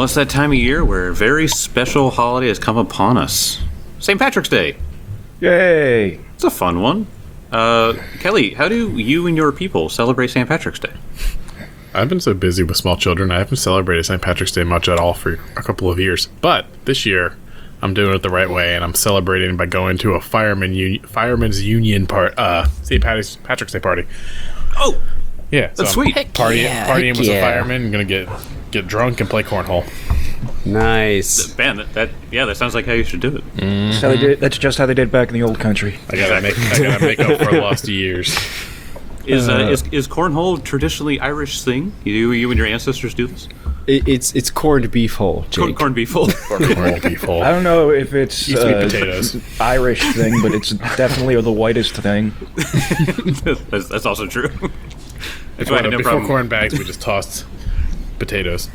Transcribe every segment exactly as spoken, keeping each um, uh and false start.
it's that time of year where a very special holiday has come upon us. Saint Patrick's Day. Yay! It's a fun one. Uh, Kelly, how do you and your people celebrate Saint Patrick's Day? I've been so busy with small children, I haven't celebrated Saint Patrick's Day much at all for a couple of years. But this year, I'm doing it the right way, and I'm celebrating by going to a fireman uni- fireman's union part, uh, Saint Patrick's, Patrick's Day party. Oh, Yeah, that's so I'm sweet. Heck Party, yeah, partying heck with yeah. a fireman, gonna get get drunk and play cornhole. Nice. Man, that, that yeah, that sounds like how you should do it. That's, how they did, that's just how they did back in the old country. I gotta make I gotta make up for lost years. Is, uh, Uh, is is cornhole traditionally Irish thing? You you and your ancestors do this? It, it's it's corned beef hole, Corn, Jake. corned beef hole. Cornhole beef hole. I don't know if it's Used to be uh, potatoes. Irish thing, but it's definitely the whitest thing. that's, that's also true. That's why I Before, had no before problem. corn bags, we just tossed potatoes.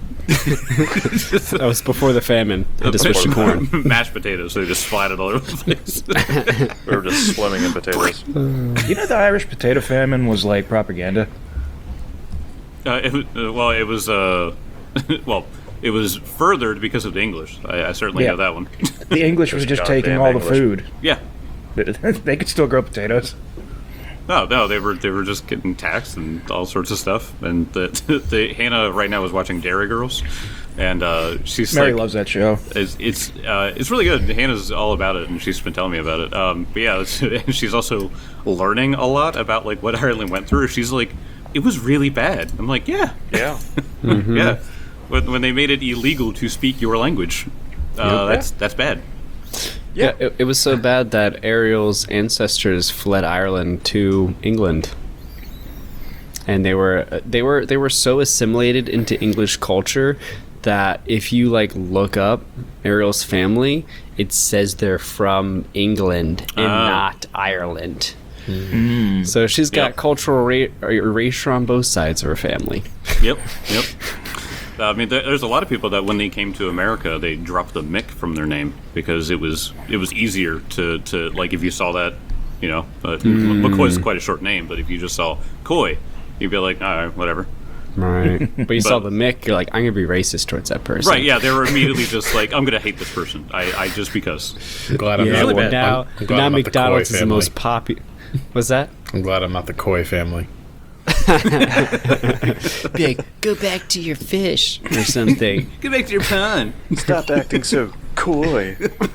That was before the famine. Had to switch to corn. Mashed potatoes, so they just splattered all over the place. We were just swimming in potatoes. You know, the Irish potato famine was like propaganda. Uh, it, was- uh, well, it was uh, well, it was furthered because of the English. I, I certainly Yeah. know that one. The English was just taking goddamn all the English. food. Yeah. They could still grow potatoes. No, no, they were they were just getting taxed and all sorts of stuff. And the, the Hannah right now is watching Dairy Girls, and uh, she's Mary like, loves that show. It's it's, uh, it's really good. Hannah's all about it, and she's been telling me about it. Um, but yeah, it's, and she's also learning a lot about like what Ireland went through. She's like, it was really bad. I'm like, yeah, Yeah. yeah. When, when they made it illegal to speak your language, uh, that's that's bad. Yeah, it, it was so bad that Ariel's ancestors fled Ireland to England, and they were they were they were so assimilated into English culture that if you like look up Ariel's family, it says they're from England and Oh. not Ireland. So she's got Yep. cultural ra- erasure on both sides of her family. Yep, yep. I mean, there, there's a lot of people that when they came to America, they dropped the Mick from their name because it was it was easier to, to like if you saw that, you know, uh, McCoy's quite a short name, but if you just saw Coy, you'd be like, all right, whatever. Right. But you saw But- the Mick, you're like, I'm gonna be racist towards that person. Right? Yeah, they were immediately just like, I'm gonna hate this person. I, I just because. I'm glad I'm Yeah, not, well, I'm- now, I'm glad now I'm not the McDonald's Coy is the family. most popular. What's that? I'm glad I'm not the Coy family. Big, go back to your fish or something. Get back to your pun. Stop acting so coy.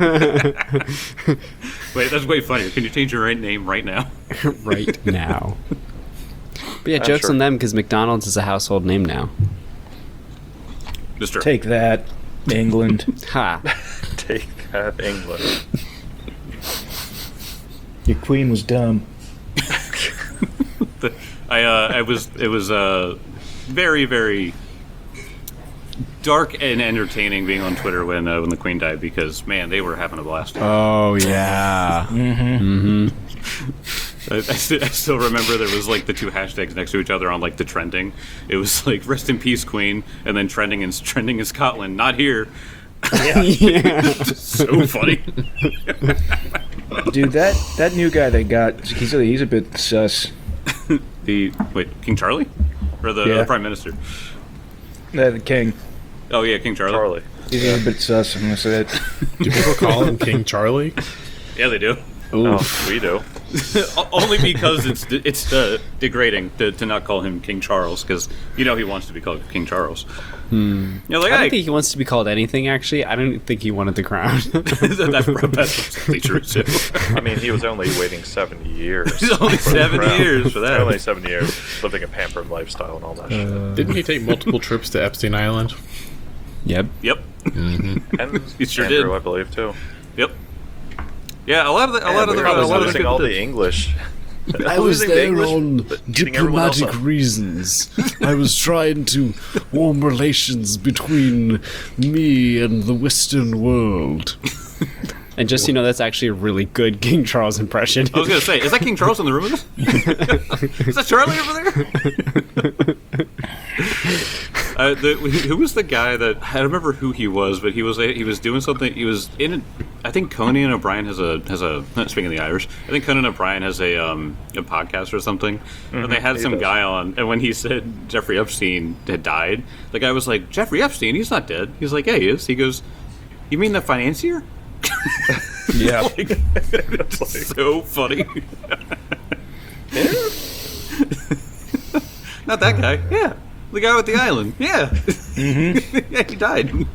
Wait, that's way funnier. Can you change your right name right now? Right now. But yeah, Uh, jokes sure. on them because McDonald's is a household name now. Mister Take that, England. Ha. Take that, England. Your queen was dumb. I uh, I was it was uh, very very dark and entertaining being on Twitter when uh, when the Queen died because man they were having a blast. Oh, yeah. I, I, st- I still remember there was like the two hashtags next to each other on like the trending. It was like "Rest in peace, Queen," and then trending in trending in Scotland, not here. yeah. So funny. Dude, that, that new guy they got, he's a, he's a bit sus. The wait, King Charlie, or the, Yeah. the Prime Minister? Uh, the king. Oh yeah, King Charlie. Charlie. He's a bit sus, I'm gonna say it. Do people call him King Charlie? Yeah, they do. Oh, we do. O- Only because it's de- it's uh, degrading to, to not call him King Charles because you know he wants to be called King Charles. Hmm. You're like, I don't hey, think he wants to be called anything, actually. I don't think he wanted the crown. that's, that's absolutely true too. I mean, he was only waiting seventy years. It's only for the seven crown. yeর for that. Only seven years, living a pampered lifestyle and all that shit. Didn't he take multiple trips to Epstein Island? Yep. Yep, And He sure Andrew, did. I believe, too. yep. Yeah, a lot of the, a lot of the, We're a lot of the losing people all did. the English. I was Losing the there English, on but getting everyone else diplomatic up. reasons. I was trying to warm relations between me and the Western world. And just so you know, that's actually a really good King Charles impression. I was gonna say, is that King Charles in the room with us? Is that Charlie over there? uh, the, who was the guy that I don't remember who he was, but he was he was doing something. He was in. I think Conan O'Brien has a has a. Speaking of the Irish, I think Conan O'Brien has a um a podcast or something. Mm-hmm, and they had some does. guy on, and when he said Jeffrey Epstein had died, the guy was like, "Jeffrey Epstein, he's not dead." He's like, "Yeah, he is." He goes, "You mean the financier?" Yeah. Like, it's so funny. Not that guy. Yeah. The guy with the island. Yeah. Mm-hmm. Yeah, he died.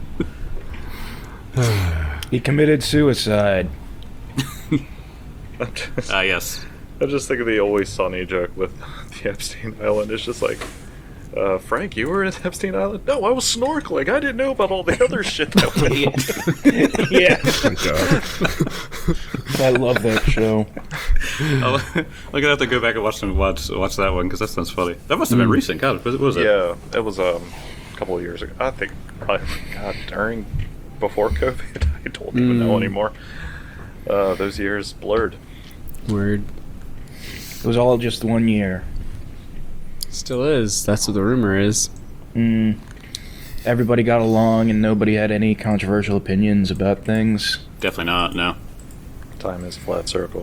He committed suicide. I'm just, Ah, yes. I just think of the Always Sunny joke with the Epstein Island. It's just like, uh, Frank, you were in Epstein Island? No, I was snorkeling. I didn't know about all the other shit that went on. Yeah. Oh, God. I love that show. I'll, I'm gonna have to go back and watch them watch watch that one because that sounds funny. That must have been recent. God, what was it? Yeah, it was um, a couple of years ago. I think, probably, God, during, before COVID. I don't even know anymore. Uh, those years blurred. Word. It was all just one year. Still is. That's what the rumor is. Mm. Everybody got along and nobody had any controversial opinions about things. Definitely not. No. Time is a flat circle.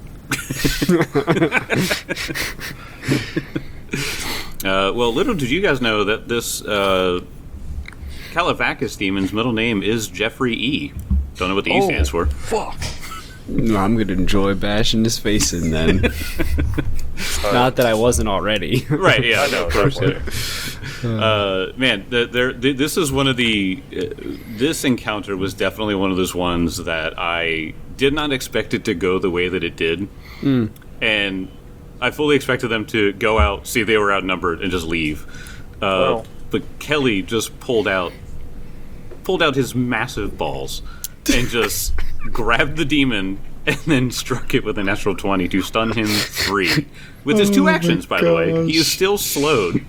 Uh, well, little did you guys know that this uh, Calivacus demon's middle name is Jeffrey E. Don't know what the E stands for. Fuck. No, I'm gonna enjoy bashing his face in then. Not that I wasn't already. Right? Yeah. I know, Of course. definitely. Uh, man, the, there, the, this is one of the. Uh, this encounter was definitely one of those ones that I did not expect it to go the way that it did, Mm. and I fully expected them to go out, see they were outnumbered, and just leave. Uh, Well. But Kelly just pulled out, pulled out his massive balls, and just grabbed the demon. And then struck it with a natural twenty to stun him three. With his two actions, by the way, he is still slowed.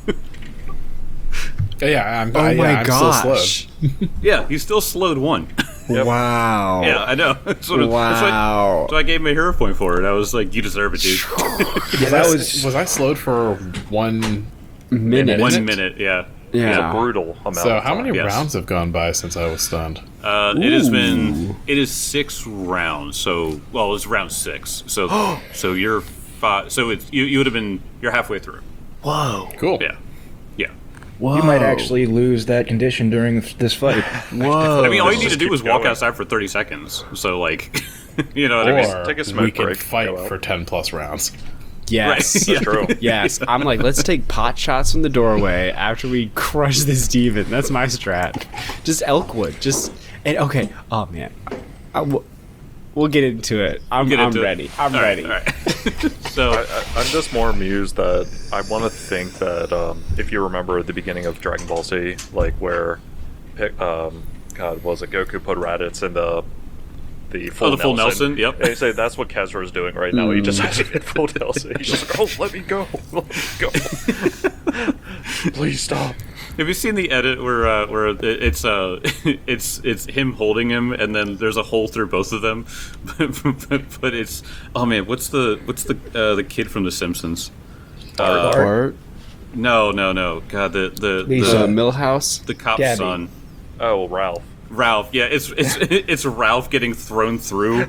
Yeah, I'm, Oh I, yeah, my I'm still gosh. slowed. Yeah, he's still slowed one. Wow. Yeah, I know. That's what it- that's what- Wow. So I gave him a hero point for it. I was like, "You deserve it, dude." Yeah, that was. Was I slowed for one? Minute. One it? minute, yeah. Yeah. It's a brutal amount So of how time. many Yes. rounds have gone by since I was stunned? Uh, it has been. It is six rounds. So well, it's round six. So so you're five. So it's you. You would have been. You're halfway through. Whoa. Cool. Yeah, yeah. Whoa. You might actually lose that condition during this fight. Whoa. I mean, all you Let's need to just do keep is walk going. outside for thirty seconds. So like, you know what I mean? Or Take a smoke we can break, fight go out. for ten plus rounds. Yes. Right. True. Yes. I'm like, let's take pot shots from the doorway after we crush this demon. That's my strat. Just Elkwood. Just and okay. Oh man. I w- we'll get into it. I'm, Get I'm into it. ready. I'm All right, ready. all right. So I, I, I'm just more amused that I want to think that um, if you remember at the beginning of Dragon Ball Z, like where, pick, um, God, was it Goku put Raditz in the the full Oh, the full Nelson? Nelson, yep. And you say that's what Kezra is doing right now. He just has to get full Nelson. He's just like, oh, let me go, let me go. Please stop. have you seen the edit where uh, where it- it's uh it's it's him holding him and then there's a hole through both of them, but, but, but it's oh man, what's the what's the uh, the kid from The Simpsons? Uh, Bart, no, no, no. God, the the Lisa. uh, the, Millhouse. the cop's Gabby. son. Oh, Ralph. Ralph, yeah, it's it's it's Ralph getting thrown through.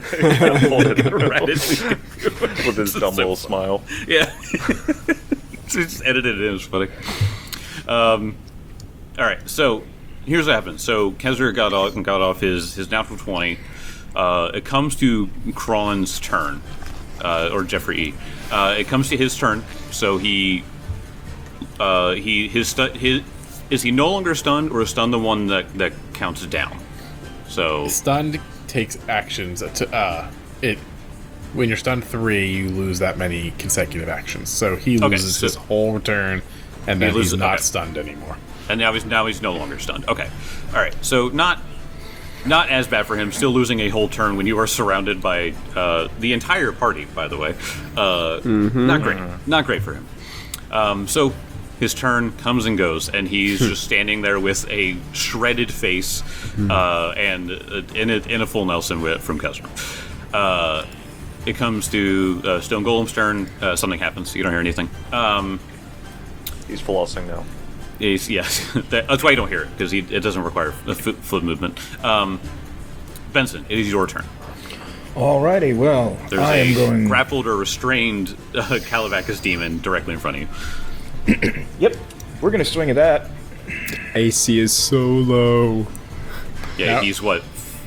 Raditz. With his dumb So little funny. smile. Yeah, it's just edited it in. It's funny. Um, all right, so here's what happens. So Kezra got off got off his his natural twenty. Uh, it comes to Kron's turn, uh, or Jeffrey E. Uh, it comes to his turn. So he uh, he his stu- his is he no longer stunned, or is stunned the one that that counts down? So Stunned takes actions to uh it. When you're stunned three, you lose that many consecutive actions. So he Okay, loses so- his whole return, and He then loses- he's not okay. stunned anymore. and now he's now he's no longer stunned. Okay, all right. So not not as bad for him. Still losing a whole turn when you are surrounded by uh, the entire party. By the way, uh, not great. Not great for him. Um, so his turn comes and goes, and he's just standing there with a shredded face uh, and uh, in, a, in a full Nelson whip from Kessler. Uh, it comes to uh, Stone Golem's turn. Uh, something happens. You don't hear anything. Um, He's flossing now. he's, yes, that, that's why you don't hear it, because it doesn't require a foot, foot movement. Um, Benson, it is your turn. Alrighty, well, There's I a am going. grappled or restrained uh, Calabacus demon directly in front of you. Yep, we're gonna swing at that. A C is so low. Yeah, Now- he's what?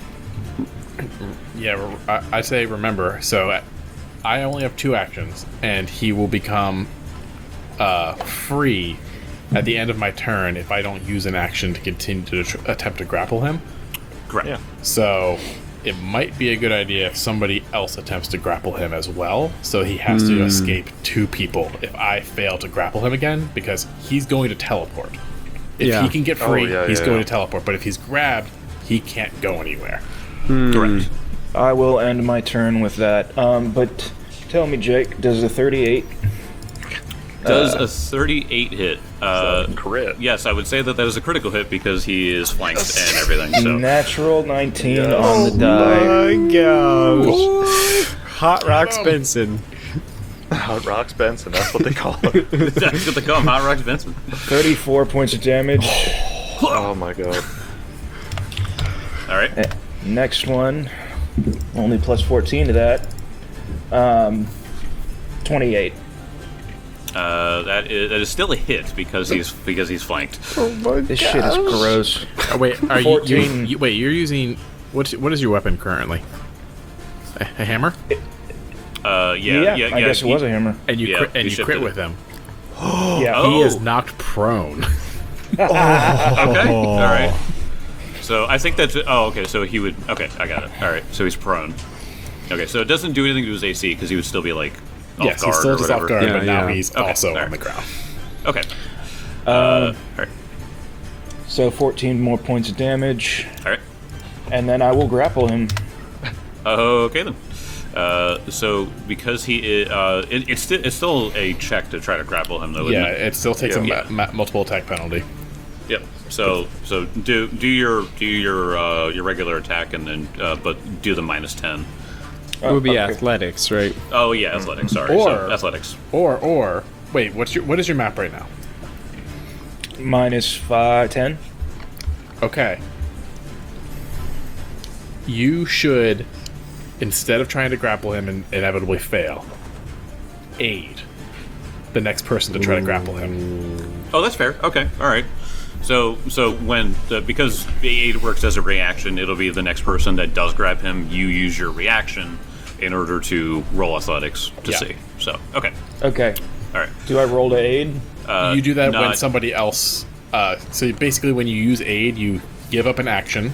Yeah, re- I, I say remember. So uh, I only have two actions, and he will become uh, free at the end of my turn if I don't use an action to continue to tr- attempt to grapple him. Correct. Yeah. So it might be a good idea if somebody else attempts to grapple him as well. So he has to escape two people if I fail to grapple him again, because he's going to teleport. If Yeah. he can get Oh, free, yeah, he's yeah, going yeah. to teleport. But if he's grabbed, he can't go anywhere. Correct. I will end my turn with that. Um, but tell me, Jake, does a thirty-eight? Does a thirty-eight hit? Uh, Crit. yes, I would say that that is a critical hit because he is flanked and everything. So Natural nineteen Yes. on the die. my gosh. Hot Rocks Benson. Hot Rocks Benson, that's what they call it. that's what they call him, Hot Rocks Benson. thirty-four points of damage. Oh my god. All right. Next one, only plus fourteen to that. Um, twenty-eight. Uh, that is that is still a hit because he's because he's flanked. This shit is gross. Oh, wait, are you, you, fourteen. you? Wait, you're using what's what is your weapon currently? A, a hammer? Uh, yeah, yeah, yeah. I guess it he- was a hammer. And you Yeah, crit, he and you shifted crit it. with him. Yeah. Oh. He is knocked prone. Okay. All right. So I think that's oh okay. So he would okay. I got it. All right. So he's prone. Okay. So it doesn't do anything to his A C because he would still be like off Yes, guard he's still or just whatever. off guard, Yeah, but now yeah. he's Okay, also alright. on the ground. Okay. Uh, all right. So fourteen more points of damage, All right. and then I will grapple him. Okay then. Uh, so because he, i- uh, it, it's still it's still a check to try to grapple him though. Yeah, Isn't it? it still takes Yeah. a ma- ma- multiple attack penalty. Yep. So so do do your do your uh, your regular attack and then uh, but do the minus ten. It would be okay. athletics, right? Oh yeah, athletics. Sorry. Or- so athletics. Or or wait, what's your what is your map right now? Minus five, ten. Okay. You should, instead of trying to grapple him and inevitably fail, aid the next person to try to grapple him. Oh, that's fair. Okay. All right. So so when the, because the aid works as a reaction, it'll be the next person that does grab him. You use your reaction in order to roll athletics to Yeah. see. So okay. Okay. All right. Do I roll to aid? Uh, you do that when not- somebody else. Uh, so basically, when you use aid, you give up an action,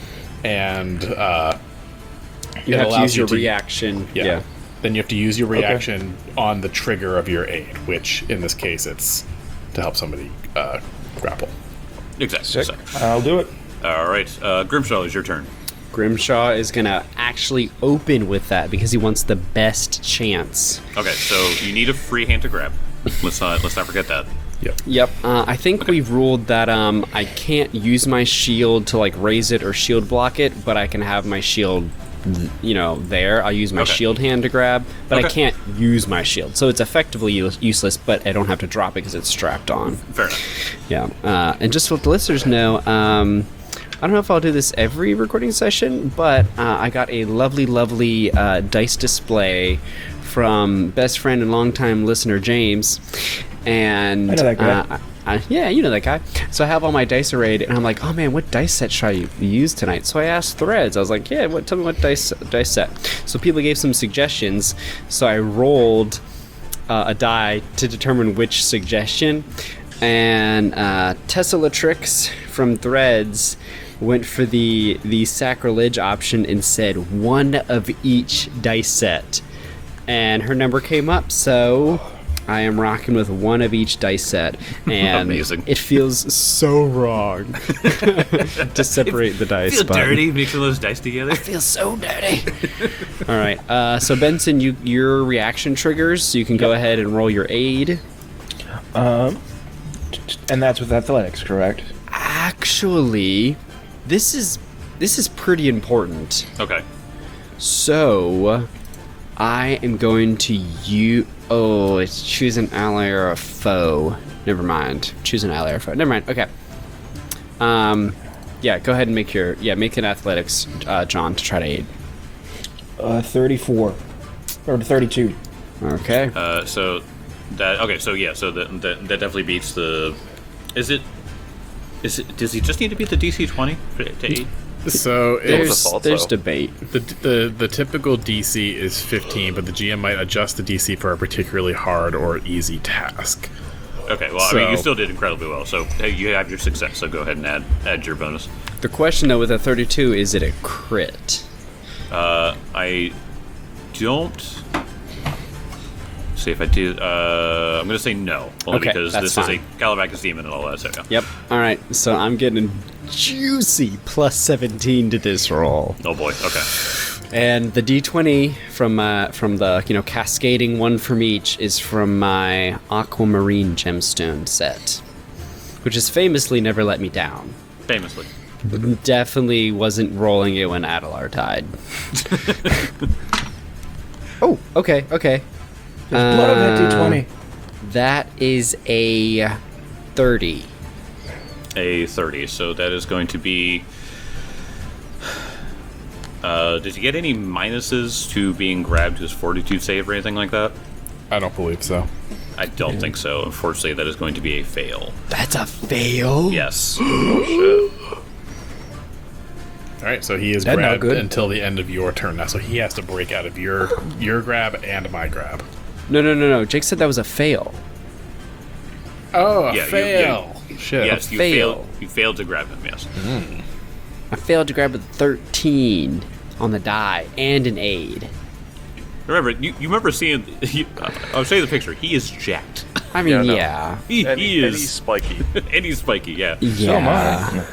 and uh, You it have to allows use you your to- reaction. Yeah. Yeah. Then you have to use your reaction on the trigger of your aid, which in this case it's to help somebody uh, grapple. Exactly. Sick. So, I'll do it. all right. Uh, Grimshaw, is your turn. Grimshaw is gonna actually open with that because he wants the best chance. Okay. So you need a free hand to grab. Let's not let's not forget that. Yep. Yep. Uh, I think we've ruled that um, I can't use my shield to like raise it or shield block it, but I can have my shield, you know, there. I'll use my Okay. shield hand to grab, but I Okay. can't use my shield, so it's effectively use- useless. But I don't have to drop it because it's strapped on. Fair enough. Yeah. Uh, and just to let the listeners know, um, I don't know if I'll do this every recording session, but uh, I got a lovely, lovely uh, dice display from best friend and longtime listener James, and I know that guy. uh, I, I, yeah, you know that guy. So I have all my dice arrayed, and I'm like, oh man, what dice set should I use tonight? So I asked Threads. I was like, yeah, what? Tell me what dice dice set. So people gave some suggestions. So I rolled uh, a die to determine which suggestion, and uh, Tesselatrix from Threads went for the the sacrilege option and said one of each dice set, and her number came up. So I am rocking with one of each dice set, and Amazing. it feels so wrong to separate the dice. Feel but dirty mixing those dice together. feels so dirty. All right, uh, so Benson, you your reaction triggers, so you can go ahead and roll your aid. Um, And that's with athletics, correct? Actually, this is this is pretty important. Okay. So, I am going to you. Oh, it's choose an ally or a foe. Never mind. Choose an ally or a foe. Never mind. Okay. Um, yeah. Go ahead and make your yeah make an athletics, uh, John, to try to aid. Uh, thirty-four. Or thirty-two. Okay. Uh, so that okay. So yeah. So that that, that definitely beats the. Is it? Is it? Does he just need to beat the D C twenty to eight? So there's it's, thought there's so. debate. the, the the typical D C is fifteen, but the G M might adjust the D C for a particularly hard or easy task. Okay. Well, I mean, you So- still did incredibly well. So hey, you have your success. So go ahead and add add your bonus. The question though with a thirty-two, is it a crit? Uh, I don't. See if I do. Uh, I'm gonna say no, only Okay, because that's this fine. is a Calabacus demon and all that. So yeah. Yep. All right. So I'm getting a juicy plus seventeen to this roll. Oh boy. Okay. And the D twenty from uh, from the you know cascading one from each is from my Aquamarine gemstone set, which has famously never let me down. Famously. Definitely wasn't rolling it when Adelar died. Oh, okay, okay. There's blood on that D twenty. That is a thirty. A thirty. So that is going to be. Uh, did you get any minuses to being grabbed to his fortitude save or anything like that? I don't believe so. I don't think so. Unfortunately, that is going to be a fail. That's a fail. Yes. All right, so he is That's not grabbed good. until the end of your turn now. So he has to break out of your your grab and my grab. No, no, no, no. Jake said that was a fail. Oh, a Yeah, you- fail. Shit. Yes, you fail. failed. You failed to grab him. Yes. I failed to grab a thirteen on the die and an aid. Remember, you, you remember seeing. You, I'll show you the picture. He is jacked. I mean, Yeah, no. yeah. He, And, he and he's is. spiky. And he's spiky. Yeah. So am Yeah.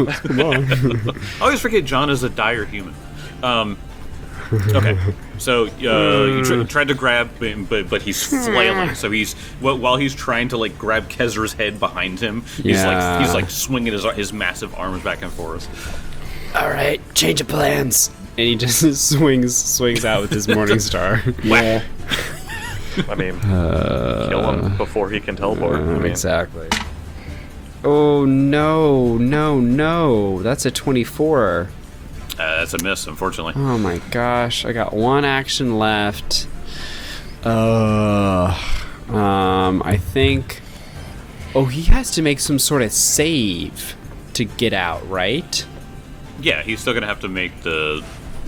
I. I always forget John is a dire human. Um, okay, so uh, you tr- tried to grab him, but but he's flailing. So he's wh- while he's trying to like grab Kezra's head behind him, he's Yeah. like he's like swinging his his massive arms back and forth. All right, change of plans. And he just swings swings out with his morning star. Yeah. I mean, kill him before he can teleport. I mean, Exactly. Oh no, no, no. That's a twenty-four. Uh, that's a miss, unfortunately. Oh my gosh, I got one action left. Uh, um, I think. Oh, he has to make some sort of save to get out, right? Yeah, he's still gonna have to make the.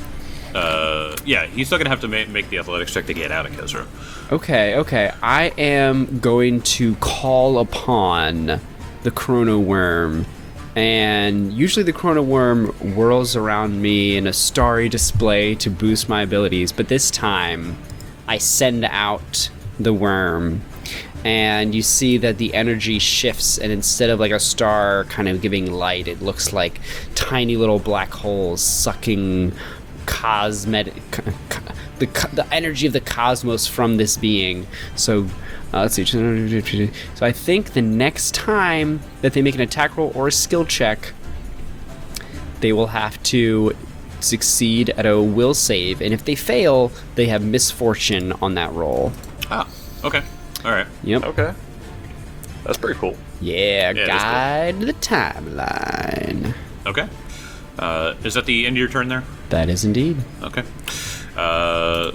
Uh, yeah, he's still gonna have to ma- make the athletics check to get out of Kezra. Okay, okay. I am going to call upon the Chrono Worm. And usually the Chrono Worm whirls around me in a starry display to boost my abilities, but this time I send out the worm, and you see that the energy shifts, and instead of like a star kind of giving light, it looks like tiny little black holes sucking cosmetic the co- the energy of the cosmos from this being. So uh, let's see. So I think the next time that they make an attack roll or a skill check, they will have to succeed at a will save, and if they fail, they have misfortune on that roll. Ah, okay, all right. Yep. okay. That's pretty cool. Yeah, Yeah, it is guide to the timeline. Okay. Uh, is that the end of your turn there? That is indeed. Okay. Uh,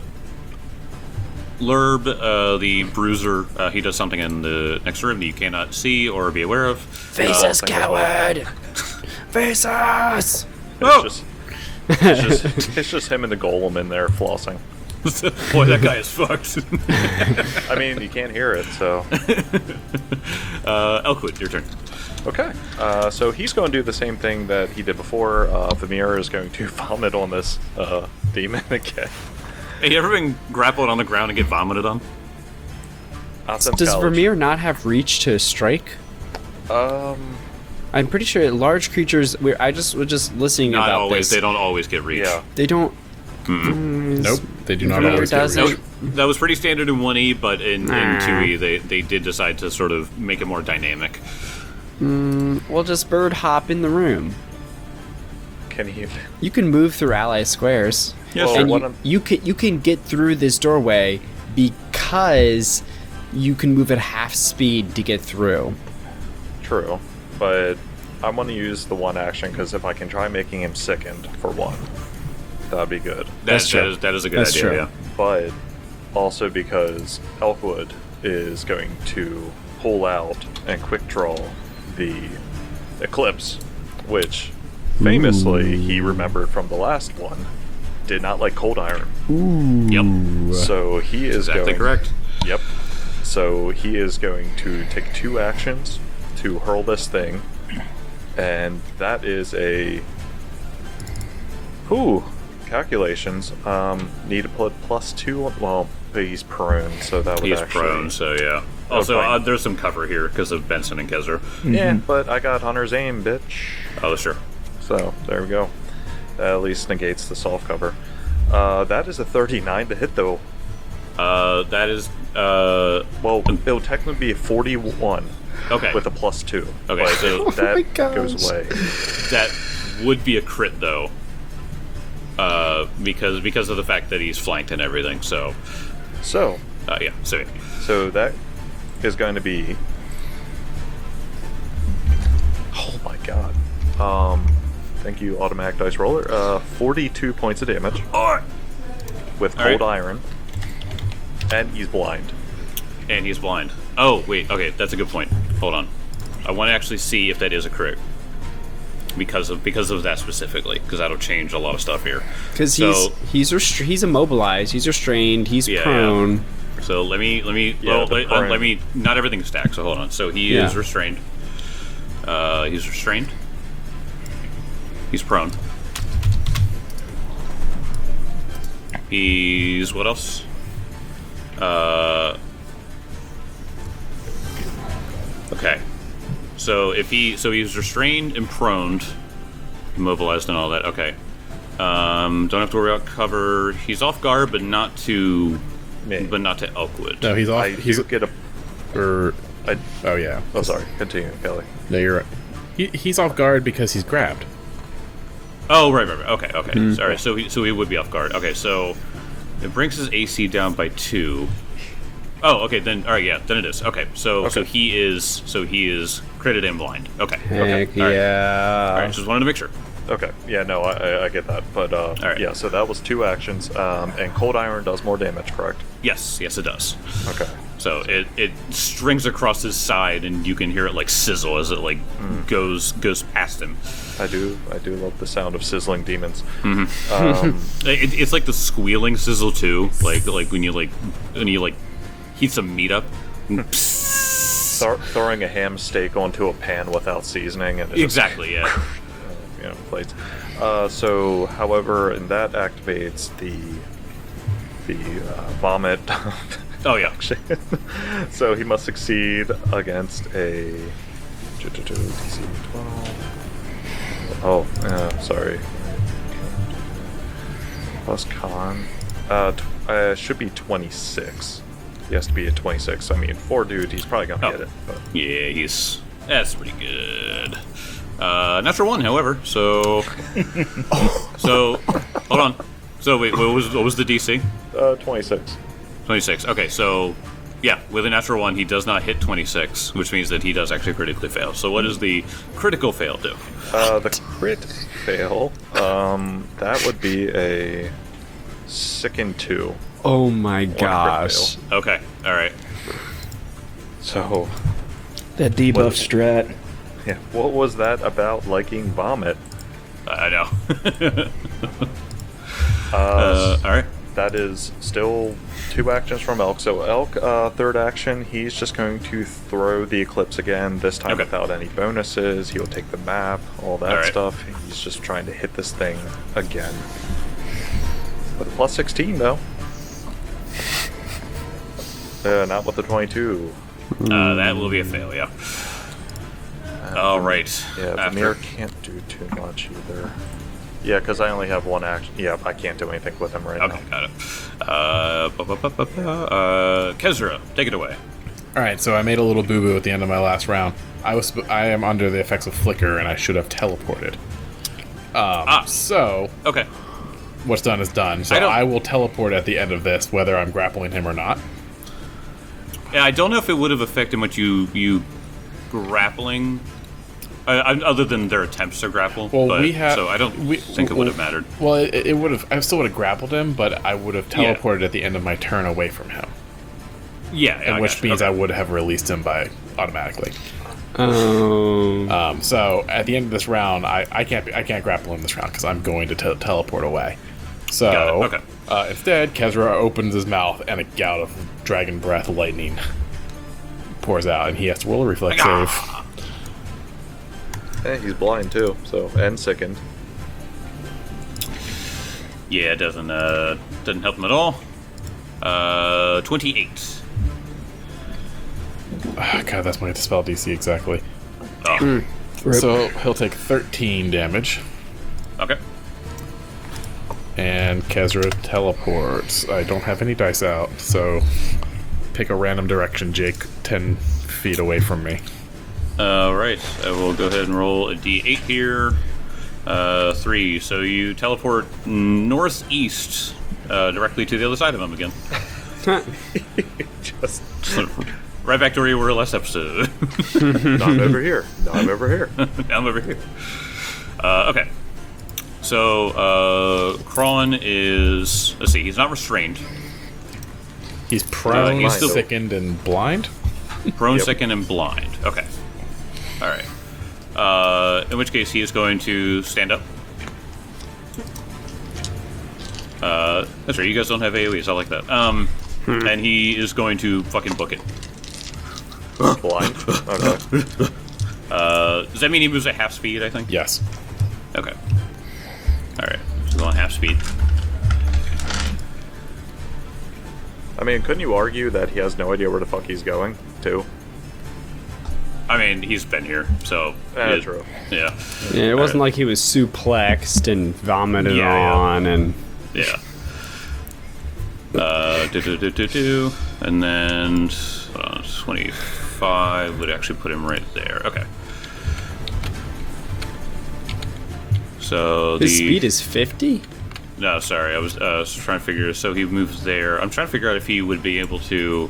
Lurb, uh, the bruiser, uh, he does something in the next room that you cannot see or be aware of. Face Uh, us, coward! Face us! It's Oh! just, it's just, it's just him and the golem in there flossing. Boy, that guy is fucked. I mean, you can't hear it, so. uh, Elkwood, your turn. Okay. Uh, so he's going to do the same thing that he did before. Uh, Vamir is going to vomit on this uh, demon again. Hey, you ever been grappled on the ground and get vomited on? Not since Does college. Vermeer not have reach to strike? Um, I'm pretty sure large creatures. We're, I just was just listening Not about always. this. They don't always get reach. yeah. They don't. Nope, they do not Neither always get does reach. it. That was pretty standard in one E, but in, in Nah. two E they, they did decide to sort of make it more dynamic. We'll just bird hop in the room. Can he? You can move through ally squares. Yes, Well, sir. and what you, I'm- you can you can get through this doorway because you can move at half speed to get through. True, but I want to use the one action because if I can try making him sickened for one, that'd be good. That, That's that true. is that is a good That's idea. true. Yeah. But also because Elkwood is going to pull out and quick draw the Eclipse, which famously he remembered from the last one, did not like Cold Iron. Yep. So he is Exactly going. correct. Yep. So he is going to take two actions to hurl this thing, and that is a. Whew. Calculations. Um, need to put plus two. On, well, but he's prone, so that would He's actually. prone, so yeah. Also, fine. uh, there's some cover here because of Benson and Kezer. Yeah, but I got Hunter's aim, bitch. Oh, sure. So there we go. That at least negates the soft cover. Uh, that is a thirty-nine to hit, though. Uh, that is uh Well, it'll technically be a forty-one okay. with a plus two. Okay, but so- that goes away. That would be a crit though. Uh, because because of the fact that he's flanked and everything. So, So, uh, yeah. So yeah. so that is going to be. Oh my god. Um, thank you, automatic dice roller. Uh, forty-two points of damage with All right. cold iron, and he's blind. And he's blind. Oh wait. Okay, that's a good point. Hold on. I want to actually see if that is a crit. Because of because of that specifically, because that'll change a lot of stuff here. Because So- he's he's restra- he's immobilized, he's restrained, he's Yeah, prone. So let me let me Yeah, well, the let, uh, prone. let me not everything's stacked. So hold on. So he Yeah. is restrained. Uh, he's restrained. He's prone. He's what else? Uh. Okay. So if he so he's restrained and proned, immobilized and all that. Okay. Um, don't have to worry about cover. He's off guard, but not to, Me. but not to Elkwood. No, he's off. I he's do get a. or, I, oh yeah. oh, sorry. Continue, Kelly. No, you're right. He, he's off guard because he's grabbed. Oh, right, right, right. Okay, okay. Hmm. Sorry. So he, so he would be off guard. Okay, so it brings his A C down by two. Oh, okay. Then, all right, yeah. Then it is. Okay, so so Okay. he is so he is critted and blind. Okay. Heck okay. All right. yeah. All right. Just wanted to make sure. Okay. Yeah, no, I, I- I get that. But, uh, right. yeah, so that was two actions. Um, and cold iron does more damage, correct? Yes, yes, it does. Okay. So it, it strings across his side, and you can hear it like sizzle as it like Hmm. goes goes past him. I do I do love the sound of sizzling demons. Mm-hmm. Um, It, it's like the squealing sizzle too, like like when you like when you like heat some meat up. throw throwing a ham steak onto a pan without seasoning and it just, Exactly. Yeah. you know, plates. Uh, so, however, and that activates the the uh, vomit. Oh yeah. So he must succeed against a D C twelve. Oh, uh, sorry. Plus con. Uh, t- uh, should be twenty-six. He has to be at twenty-six. I mean, for dude, he's probably gonna Oh. get it. But Yeah, he's that's pretty good. Uh, natural one, however. So, so hold on. So wait, what was what was the D C? uh, twenty-six. twenty-six. Okay, so yeah, with a natural one, he does not hit twenty-six, which means that he does actually critically fail. So what does the critical fail do? Uh, the crit fail. Um, that would be a sicken two. Oh my crit gosh. fail. Okay, all right. So, That debuff What- strat. yeah, what was that about liking vomit? I know. Uh, uh, all right. that is still two actions from Elk. So Elk, uh, third action, he's just going to throw the Eclipse again, this time Okay. without any bonuses. He'll take the map, all that Alright. stuff. He's just trying to hit this thing again. With a plus sixteen, though. Uh, not with the twenty-two. Uh, that will be a fail. Yeah. All right. Yeah, After- Vermeer can't do too much either. Yeah, because I only have one action. Yeah, I can't do anything with him right Okay, now. got it. Uh, ba- ba- ba- ba- ba- uh, Kezra, take it away. All right, so I made a little boo boo at the end of my last round. I was I am under the effects of flicker, and I should have teleported. Um, Ah. So Okay. what's done is done. So I don't- I will teleport at the end of this, whether I'm grappling him or not. Yeah, I don't know if it would have affected much you you grappling, uh, I- other than their attempts to grapple. Well, but, we have. so I don't we, think it would have mattered. Well, it, it would have. I still would have grappled him, but I would have Yeah. teleported at the end of my turn away from him, Yeah, yeah I which gotcha. means okay. I would have released him by automatically. Um, Um, so at the end of this round, I, I can't be, I can't grapple him this round because I'm going to te- teleport away. So Got it, okay. uh, instead, Kezra opens his mouth and a gout of dragon breath lightning pours out, and he has to roll a reflex save. Eh, he's blind too, so and sickened. Yeah, it doesn't uh doesn't help him at all. Uh, twenty-eight. Ah, God, that's my dispel D C exactly. Oh, So he'll take thirteen damage, okay. and Kezra teleports. I don't have any dice out, so pick a random direction, Jake, ten feet away from me. All right, I will go ahead and roll a d eight here. Uh, three. So you teleport northeast, uh, directly to the other side of him again. Just, Right back to where you were last episode. no, I'm over here. No, I'm over here. I'm over here. Uh, okay. So, uh, Kron is. Let's see, he's not restrained. He's prone, he's still still- sickened, and blind. Prone, Yep. sickened, and blind. Okay. Alright. Uh, in which case, he is going to stand up. Uh, that's right, you guys don't have A O Es, I like that. Um, and he is going to fucking book it. Blind. Okay. Uh, does that mean he moves at half speed, I think? Yes. Okay. Alright, so going half speed. I mean, couldn't you argue that he has no idea where the fuck he's going to? I mean, he's been here, so. Eh, it- true. Yeah. yeah, it wasn't like he was suplexed and vomited Yeah, yeah. on, and Yeah. Uh, do do do do do, and then uh, twenty-five would actually put him right there. Okay. So his the speed is fifty. no, sorry, I was, uh, was trying to figure. So he moves there. I'm trying to figure out if he would be able to.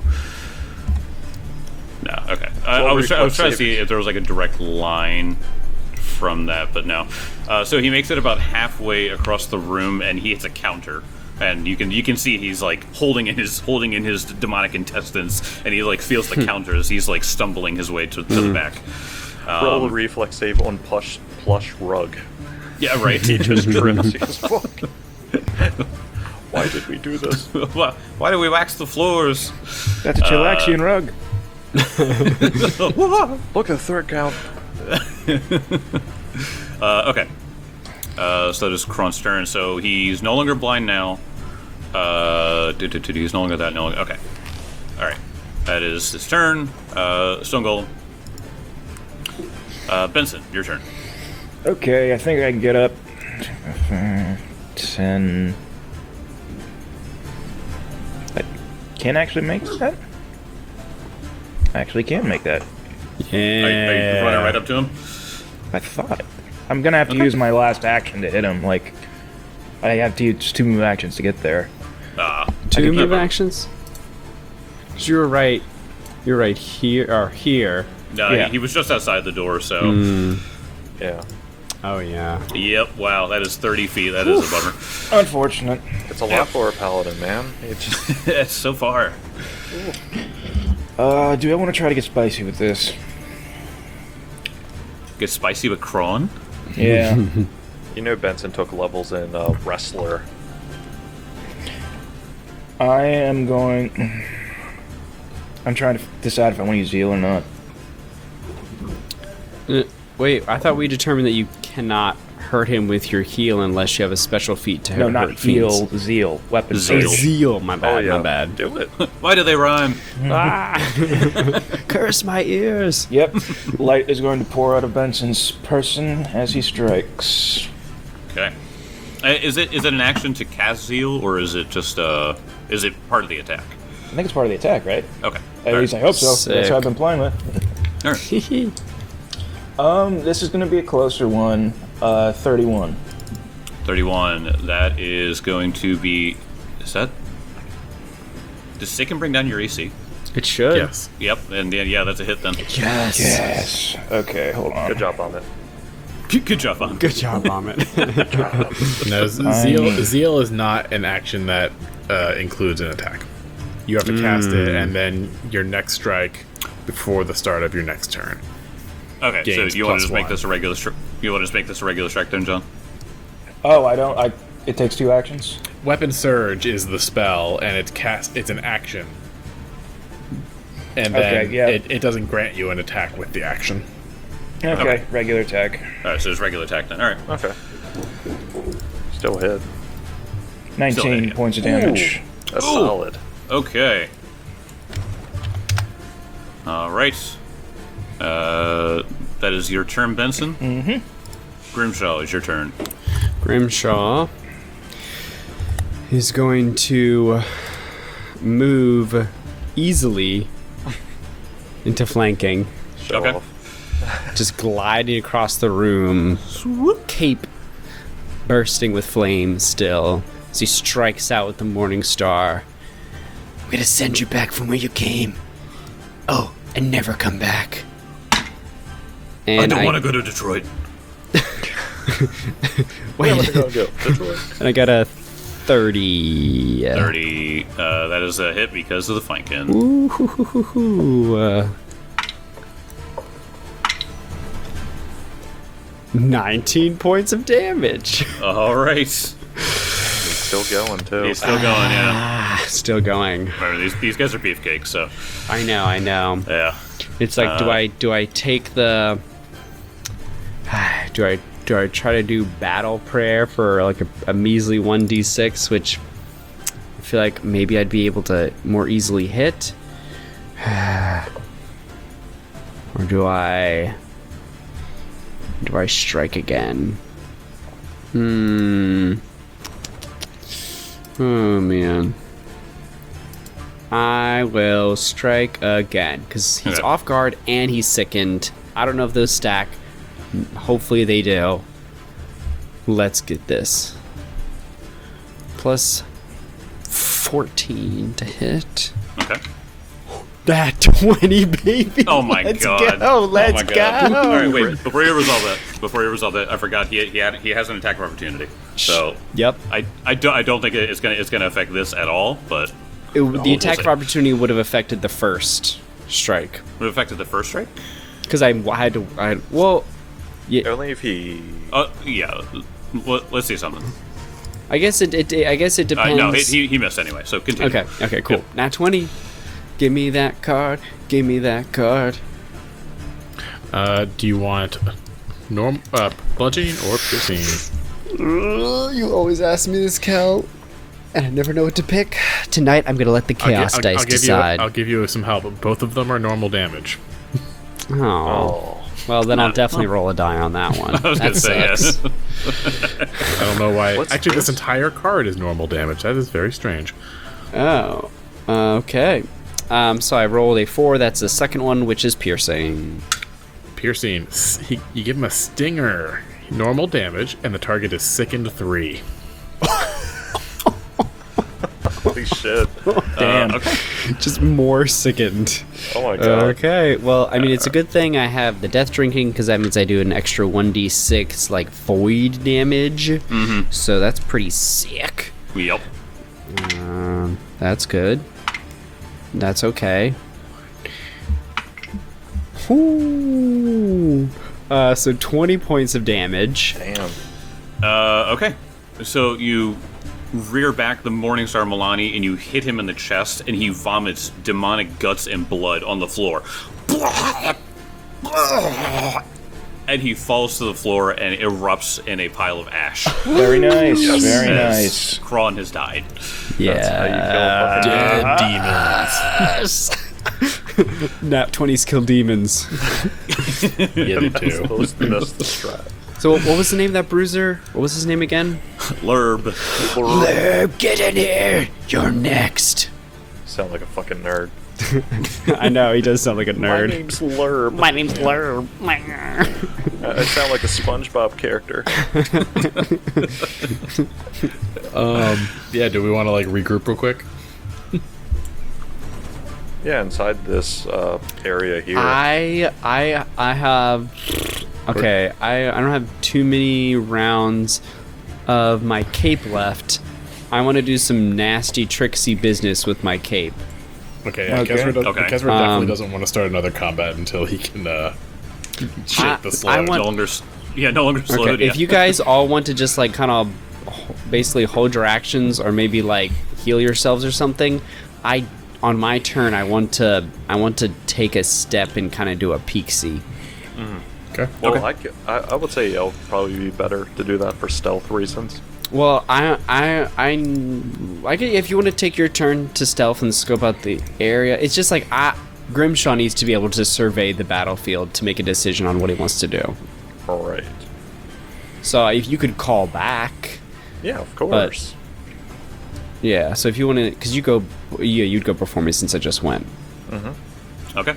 No, okay. I, I Well, was, try, I was trying to reflex see if there was like a direct line from that, but no. Uh, so he makes it about halfway across the room, and he hits a counter. And you can you can see he's like holding in his holding in his demonic intestines, and he like feels the counter as he's like stumbling his way to, to the back. Roll a Um, reflex save on plush plush rug. yeah, right. He just trips. He goes, fuck. Why did we do this? why, why do we wax the floors? That's a Chilaxian rug. Look at the third count. Uh, okay. Uh, so that is Kron's turn. So he's no longer blind now. Uh, do, do, do, do, he's no longer that. No longer. Okay. All right. That is his turn. Uh, Stone Golem. Uh, Benson, your turn. Okay, I think I can get up. Ten. I can actually make that? I actually can make that. Are, you- are you running right up to him? I thought. I'm gonna have to use my last action to hit him. Like, I have to use two move actions to get there. Ah. Two can move keep- actions. 'Cause you were right. You're right here or here. No, Yeah. he was just outside the door. So. Yeah. Oh yeah. Yep. Wow. That is thirty feet. That is a bummer. Unfortunate. It's a lot for a paladin, man. It just, It's so far. Uh, do I want to try to get spicy with this? Get spicy with Kron. Yeah. you know, Benson took levels in uh, wrestler. I am going. I'm trying to decide if I want to use heal or not. Uh, Wait, I thought we determined that you cannot hurt him with your heal unless you have a special feat to No, hurt not fiends. heal. Zeal. Weapon. Zeal. Oh, zeal. My bad. Oh yeah. My bad. Do it. Why do they rhyme? Ah! Curse my ears. Yep. Light is going to pour out of Benson's person as he strikes. Okay. Uh, is it is it an action to cast Zeal, or is it just uh is it part of the attack? I think it's part of the attack, right? Okay. At least I hope so. That's Sick. what I've been playing with. All right. Um, this is going to be a closer one. Uh, thirty-one. thirty-one. That is going to be. Is that? Does Sicken bring down your A C? It should. Yes. Yep. And yeah, yeah, that's a hit then. Yes. Yes. Okay, hold on. Good job on it. Good, good job, on. Good job, Vomit. No, Zeal, Zeal is not an action that uh, includes an attack. You have to cast it, and then your next strike before the start of your next turn. Okay. Gains So you want to plus just make one. this a regular? Stri- you want to just make this a regular strike then, John? Oh, I don't. I. It takes two actions. Weapon Surge is the spell, and it's cast. It's an action, and then Okay, yeah. it, it doesn't grant you an attack with the action. Okay, Okay. regular attack. All right. So it's regular attack then. All right. Okay. Still hit. nineteen hit. points of damage. That's solid. Okay. All right. Uh, that is your turn, Benson. Mm-hmm. Grimshaw, is your turn. Grimshaw is going to move easily into flanking, Show Okay. off. just gliding across the room, cape bursting with flames still, as he strikes out with the Morning Star. I'm gonna send you back from where you came. Oh, and never come back. And I don't want to go to Detroit. wait, Go, go. Detroit. and I got a thirty. thirty. Uh, that is a hit because of the flanking. Ooh, uh, nineteen points of damage. All right. He's still going, too. He's still going, yeah. Ah, still going. Remember, these, these guys are beefcakes, so I know, I know. yeah. It's like, do Uh, I do I take the? Do I do I try to do battle prayer for like a, a measly one d six, which I feel like maybe I'd be able to more easily hit, or do I do I strike again? Hmm. Oh man. I will strike again because he's Okay. off guard and he's sickened. I don't know if those stack. Hopefully they do. Let's get this. Plus fourteen to hit. Okay. That twenty, baby. Oh my let's god. Go. Let's oh my god. go. All right, wait. Before you resolve that, before you resolve that, I forgot he he had he has an attack of opportunity. So Yep. I I don't I don't think it's gonna it's gonna affect this at all, but It, the we'll attack see. of opportunity would have affected the first strike it affected the first strike. because I had to. I had, well, yeah. Only if he... Uh, yeah. Let, let's see something. I guess it. it I guess it Uh, depends. no, he, he he missed anyway. So continue. Okay. Okay. Cool. Yep. Nat twenty. Give me that card. Give me that card. Uh, do you want norm uh, bludgeoning or piercing? You always ask me this, Cal, and I never know what to pick. Tonight, I'm gonna let the I'll gi- chaos I'll- dice I'll give decide. You, I'll give you some help. Both of them are normal damage. oh. Oh. Well, then I'll Nah. definitely roll a die on that one. I was that gonna say sucks. yes. I don't know why. What's Actually, this this? entire card is normal damage. That is very strange. Oh. Okay. Um. So I rolled a four. That's the second one, which is piercing. Piercing. s- He, you give him a stinger. Normal damage, and the target is sickened three. Holy shit. Damn. Uh, okay. Just more sickened. Oh my god. Okay. Well, I mean, it's a good thing I have the death drinking because that means I do an extra one d six like void damage. Mm-hmm. So that's pretty sick. Yep. Um, that's good. That's okay. Ooh. Uh, so twenty points of damage. Damn. Uh, okay. So you rear back the Morningstar Milani and you hit him in the chest, and he vomits demonic guts and blood on the floor. And he falls to the floor and erupts in a pile of ash. Very nice. Very as nice. Kron has died. Yeah. How you feel fucking Dead demons. Nat twenties kill demons. Yeah, they do. supposed to miss the strat. So what was the name of that bruiser? What was his name again? Lurb. Lurb, get in here. You're next. Sound like a fucking nerd. I know, he does sound like a My nerd. name's Lurb. My name's Lurb. Uh, I sound like a SpongeBob character. Um, yeah, do we want to like regroup real quick? Yeah, inside this uh, area here. I I I have okay. I I don't have too many rounds of my cape left. I want to do some nasty, tricksy business with my cape. Okay, yeah, Okay. Kezra, does, Okay. Kezra definitely Um, doesn't want to start another combat until he can uh, shake I- the I sludge. want- No longer. s- Yeah, no longer slowed. Okay, yeah. if you guys all want to just like kind of basically hold your actions or maybe like heal yourselves or something, I on my turn I want to I want to take a step and kind of do a peek see. Okay. well, okay. I, c- I, I would say it'll probably be better to do that for stealth reasons. Well, I I I I get if you want to take your turn to stealth and scope out the area, it's just like I Grimshaw needs to be able to survey the battlefield to make a decision on what he wants to do. All right. So if you could call back, Yeah, of course. yeah. So if you want to, because you go, yeah, you'd go before me since I just went. Okay.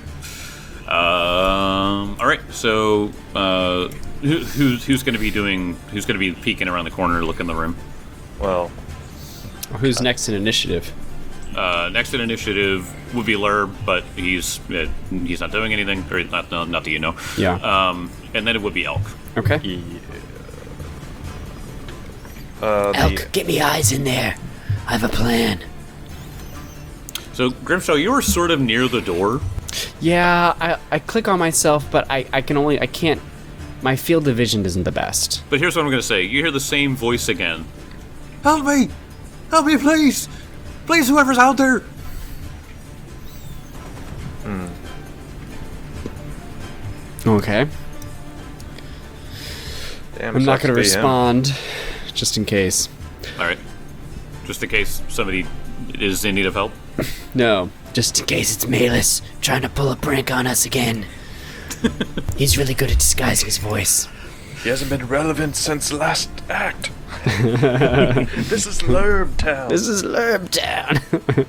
Um. All right. So, uh, who, who's who's going to be doing? Who's going to be peeking around the corner, looking in the room? Well, Who's next in initiative? Uh, next in initiative would be Lurb, but he's uh, he's not doing anything, or not not, not that you know. Yeah. Um. And then it would be Elk. Okay. yeah. Uh, the, Elk, get me eyes in there. I have a plan. So Grimshaw, you were sort of near the door. Yeah, I, I click on myself, but I, I can only I can't. My field of vision isn't the best. But here's what I'm going to say: you hear the same voice again. Help me! Help me, please! Please, whoever's out there! Okay. damn, I'm not sucks going to be him. respond, just in case. All right. Just in case somebody is in need of help. No. Just in case it's Malus trying to pull a prank on us again. He's really good at disguising his voice. He hasn't been relevant since last act. This is Lurb Town. This is Lurb Town.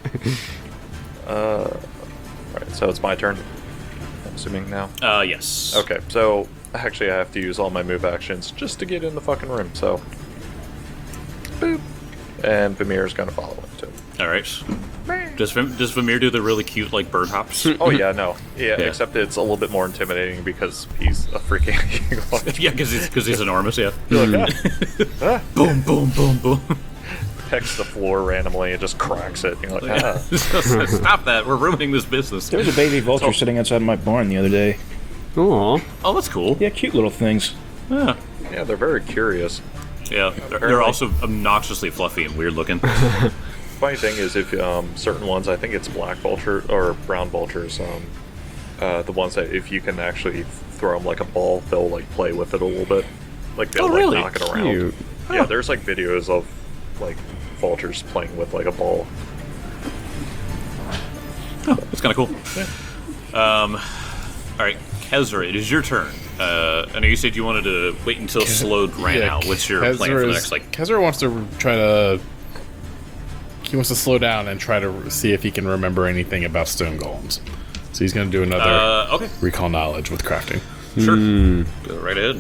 Alright, so it's my turn. I'm assuming now. Uh, yes. Okay, so actually I have to use all my move actions just to get in the fucking room, so. Boop. And Vamir's gonna follow him too. All right. Does Vim, does Vamir do the really cute like bird hops? Oh yeah, no. Yeah, Yeah. except it's a little bit more intimidating because he's a freaking Yeah, because he's, 'cause he's enormous. Yeah. You're like, ah. Boom, boom, boom, boom. Pecks the floor randomly and just cracks it. You're like, ah. Stop that! We're ruining this business. There was a baby vulture sitting outside my barn the other day. Aw. Oh, that's cool. Yeah, cute little things. Yeah. Yeah, they're very curious. Yeah. They're, they're also obnoxiously fluffy and weird looking. Funny thing is, if um, certain ones, I think it's black vulture or brown vultures, um, uh, the ones that if you can actually throw them like a ball, they'll like play with it a little bit, like they'll Oh, really? like knock it around. Cute. Yeah, there's like videos of like vultures playing with like a ball. It's kind of cool. Um, all right, Kezra, it is your turn. Uh, I know you said you wanted to wait until Slowed ran Yeah, out. What's your Kezra plan for the is- next like? Kezra wants to try to. He wants to slow down and try to see if he can remember anything about stone golems. So he's going to do another Uh, okay, recall knowledge with crafting. sure. Go right ahead.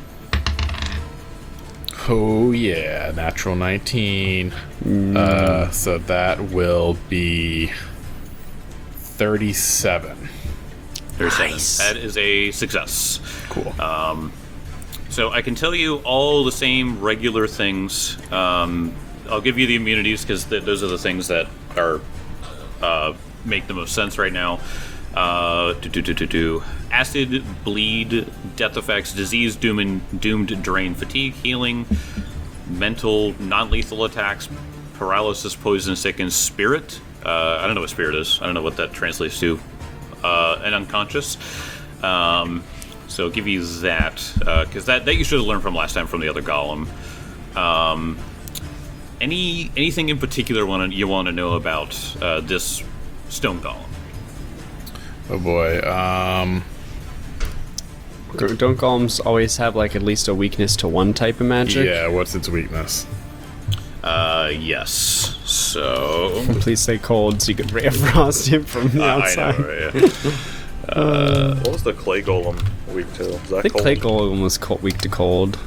Oh yeah, natural nineteen. Uh, so that will be thirty-seven. There's seven. Nice. That is a success. Cool. So I can tell you all the same regular things. Um, I'll give you the immunities because th- those are the things that are uh, make the most sense right now. Uh, do, do, do, do, do. Acid, bleed, death effects, disease, doom and, doomed, drain, fatigue, healing, mental, non-lethal attacks, paralysis, poison, sicken, spirit. Uh, I don't know what spirit is. I don't know what that translates to. Uh, and unconscious. Um, so I'll give you that because that that you should have learned from last time from the other golem. Um, any anything in particular want you want to know about uh, this stone golem? Oh boy. Um, Don't golems always have like at least a weakness to one type of magic? Yeah, what's its weakness? Uh, yes. So Please say cold so you could ray of frost him from the I outside. know. Right? What was the clay golem weak to? Is that I think cold? clay golem was cold, weak to cold.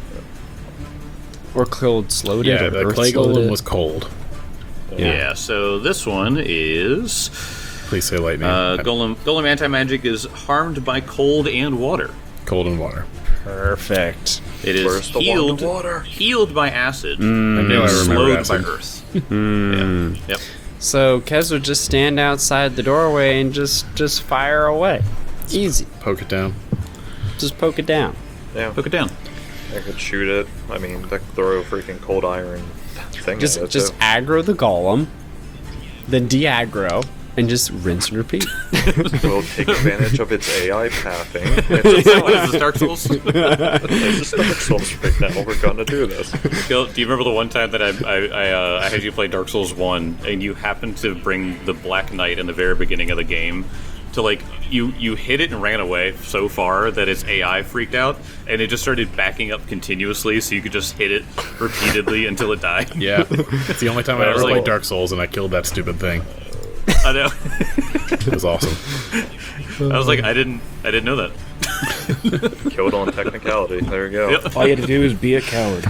Or cold slowed it. Yeah, or the earth clay slowed golem it. was cold. Yeah. Yeah. So this one is Please say lightning. uh, Uh, golem. Golem anti magic is harmed by cold and water. cold and water. Perfect. It is Where's the healed. water? Healed by acid. I knew and I remember slowed acid. by earth. Yeah. Yep. So Kez would just stand outside the doorway and just just fire away. Easy. Poke it down. Just poke it down. Yeah, Hook it down. I could shoot it. I mean, they could throw a freaking cold iron thing Just at it, just too. aggro the golem, then de-aggro, and just rinse and repeat. We'll take advantage of its A I pathing. What It's is this, Dark Souls? just Dark Souls right now. We're gonna do this. Gil, do you remember the one time that I I, I, uh, I had you play Dark Souls one, and you happened to bring the Black Knight in the very beginning of the game to like you you hit it and ran away so far that its A I freaked out, and it just started backing up continuously, so you could just hit it repeatedly until it died. Yeah, it's the only time I I ever was played like- Dark Souls, and I killed that stupid thing. I know. It was awesome. I was like, I didn't I didn't know that. Killed on technicality. There you go. Yep. All you had to do is be a coward.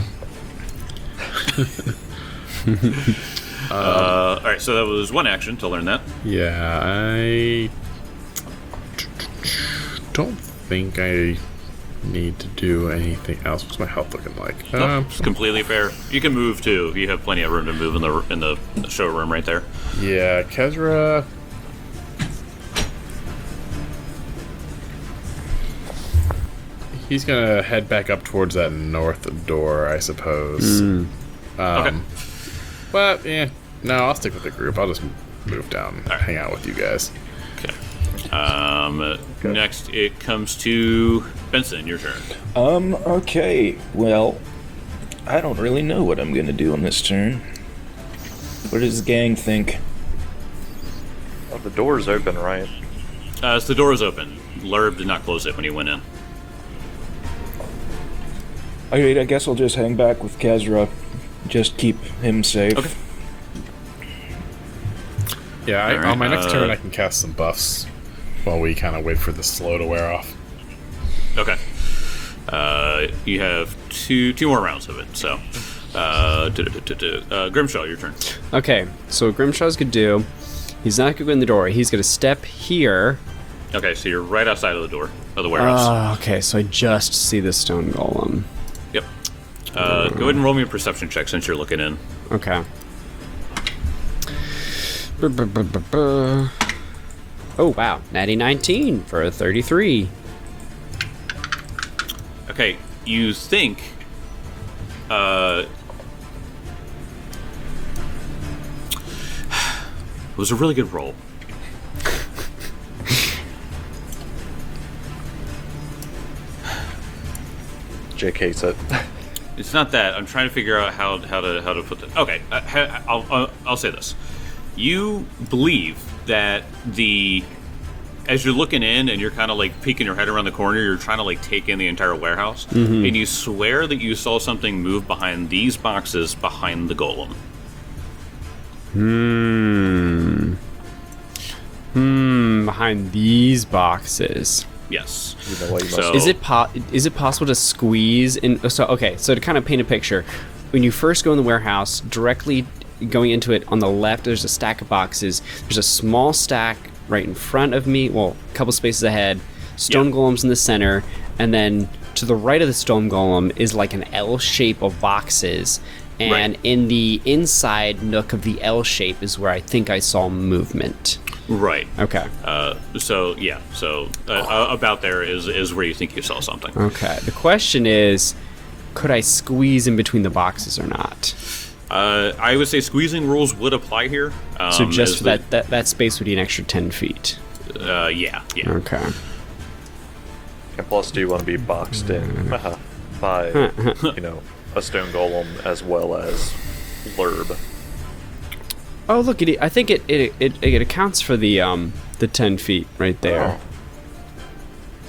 Uh, all right, so that was one action to learn that. Yeah, I don't think I need to do anything else. What's my health looking like? No, Um, it's completely fair. You can move too. You have plenty of room to move in the in the, in the showroom right there. yeah, Kezra. He's gonna head back up towards that north door, I suppose. Um, Okay. But yeah, no, I'll stick with the group. I'll just move down, and hang out with you guys. Okay. Um, next, it comes to Benson. Your turn. Um, okay. Well, I don't really know what I'm gonna do on this turn. What does the gang think? Oh, the door's open, right? Uh, so the door is open. Lurb did not close it when he went in. Alright, I guess I'll just hang back with Kezra. Just keep him safe. Okay. Yeah, I, Alright, on my next uh, turn, I can cast some buffs while we kind of wait for the slow to wear off. Okay. Uh, you have two two more rounds of it. So, uh, duh, duh, duh, duh, duh. uh Grimshaw, your turn. Okay, so what Grimshaw's gonna do, he's not gonna go in the door. He's gonna step here. Okay, so you're right outside of the door of the warehouse. Ah, okay, so I just see the stone golem. Yep. Uh, go ahead and roll me a perception check since you're looking in. Okay. Brr, brr, brr, brr, brr. Oh wow, natty nineteen for a thirty-three. Okay, you think. Uh, it was a really good roll. Jake hates it. It's not that. I'm trying to figure out how how to how to put this. Okay, uh, ha- I'll, I'll I'll say this. You believe that the as you're looking in and you're kind of like peeking your head around the corner, you're trying to like take in the entire warehouse, and you swear that you saw something move behind these boxes behind the golem. Hmm. Hmm. Behind these boxes. Yes. You know what, you must- So- Is it po- is it possible to squeeze in? So okay, so to kind of paint a picture, when you first go in the warehouse, directly going into it on the left, there's a stack of boxes. There's a small stack right in front of me. Well, a couple spaces ahead. Stone Yeah. golems in the center, and then to the right of the stone golem is like an L shape of boxes. And Right. in the inside nook of the L shape is where I think I saw movement. Right. Okay. Uh, so yeah. So uh, uh, about there is is where you think you saw something. Okay. The question is, could I squeeze in between the boxes or not? Uh, I would say squeezing rules would apply here. Um, So just as for the- that, that that space would be an extra ten feet. Uh, yeah. Yeah. Okay. And plus, do you want to be boxed in by, you know, a stone golem as well as Lurb? Oh, look at it! I think it it, it it accounts for the um the ten feet right there. Oh.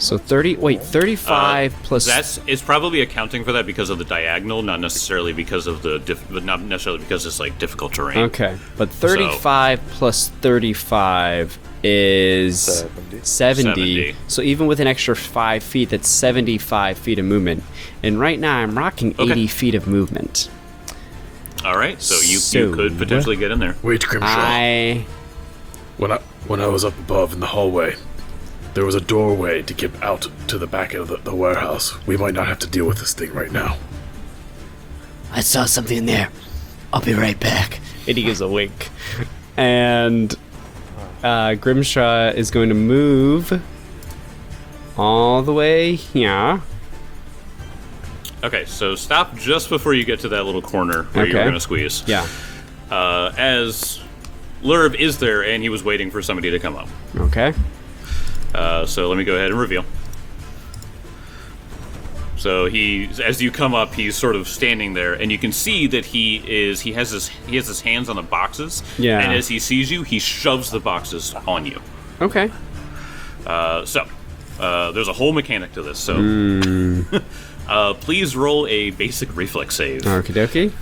So thirty. Wait, thirty-five plus. That's it's probably accounting for that because of the diagonal, not necessarily because of the diff, but not necessarily because it's like difficult terrain. Okay, but thirty-five plus thirty-five is seventy. seventy. seventy. So even with an extra five feet, that's seventy-five feet of movement. And right now, I'm rocking Okay. eighty feet of movement. All right, so you, So- you could potentially get in there. Wait, Grimshaw. I. When I when I was up above in the hallway, there was a doorway to get out to the back of the, the warehouse. We might not have to deal with this thing right now. I saw something in there. I'll be right back. And he gives a wink. And uh, Grimshaw is going to move all the way here. Okay, so stop just before you get to that little corner where you're Okay. going to squeeze. Yeah. Uh, as Lurb is there, and he was waiting for somebody to come up. Okay. Uh, so let me go ahead and reveal. So he, as you come up, he's sort of standing there, and you can see that he is. He has his he has his hands on the boxes. Yeah. And as he sees you, he shoves the boxes on you. Okay. Uh, so uh, there's a whole mechanic to this. So Hmm. uh, please roll a basic reflex save. Okie dokie.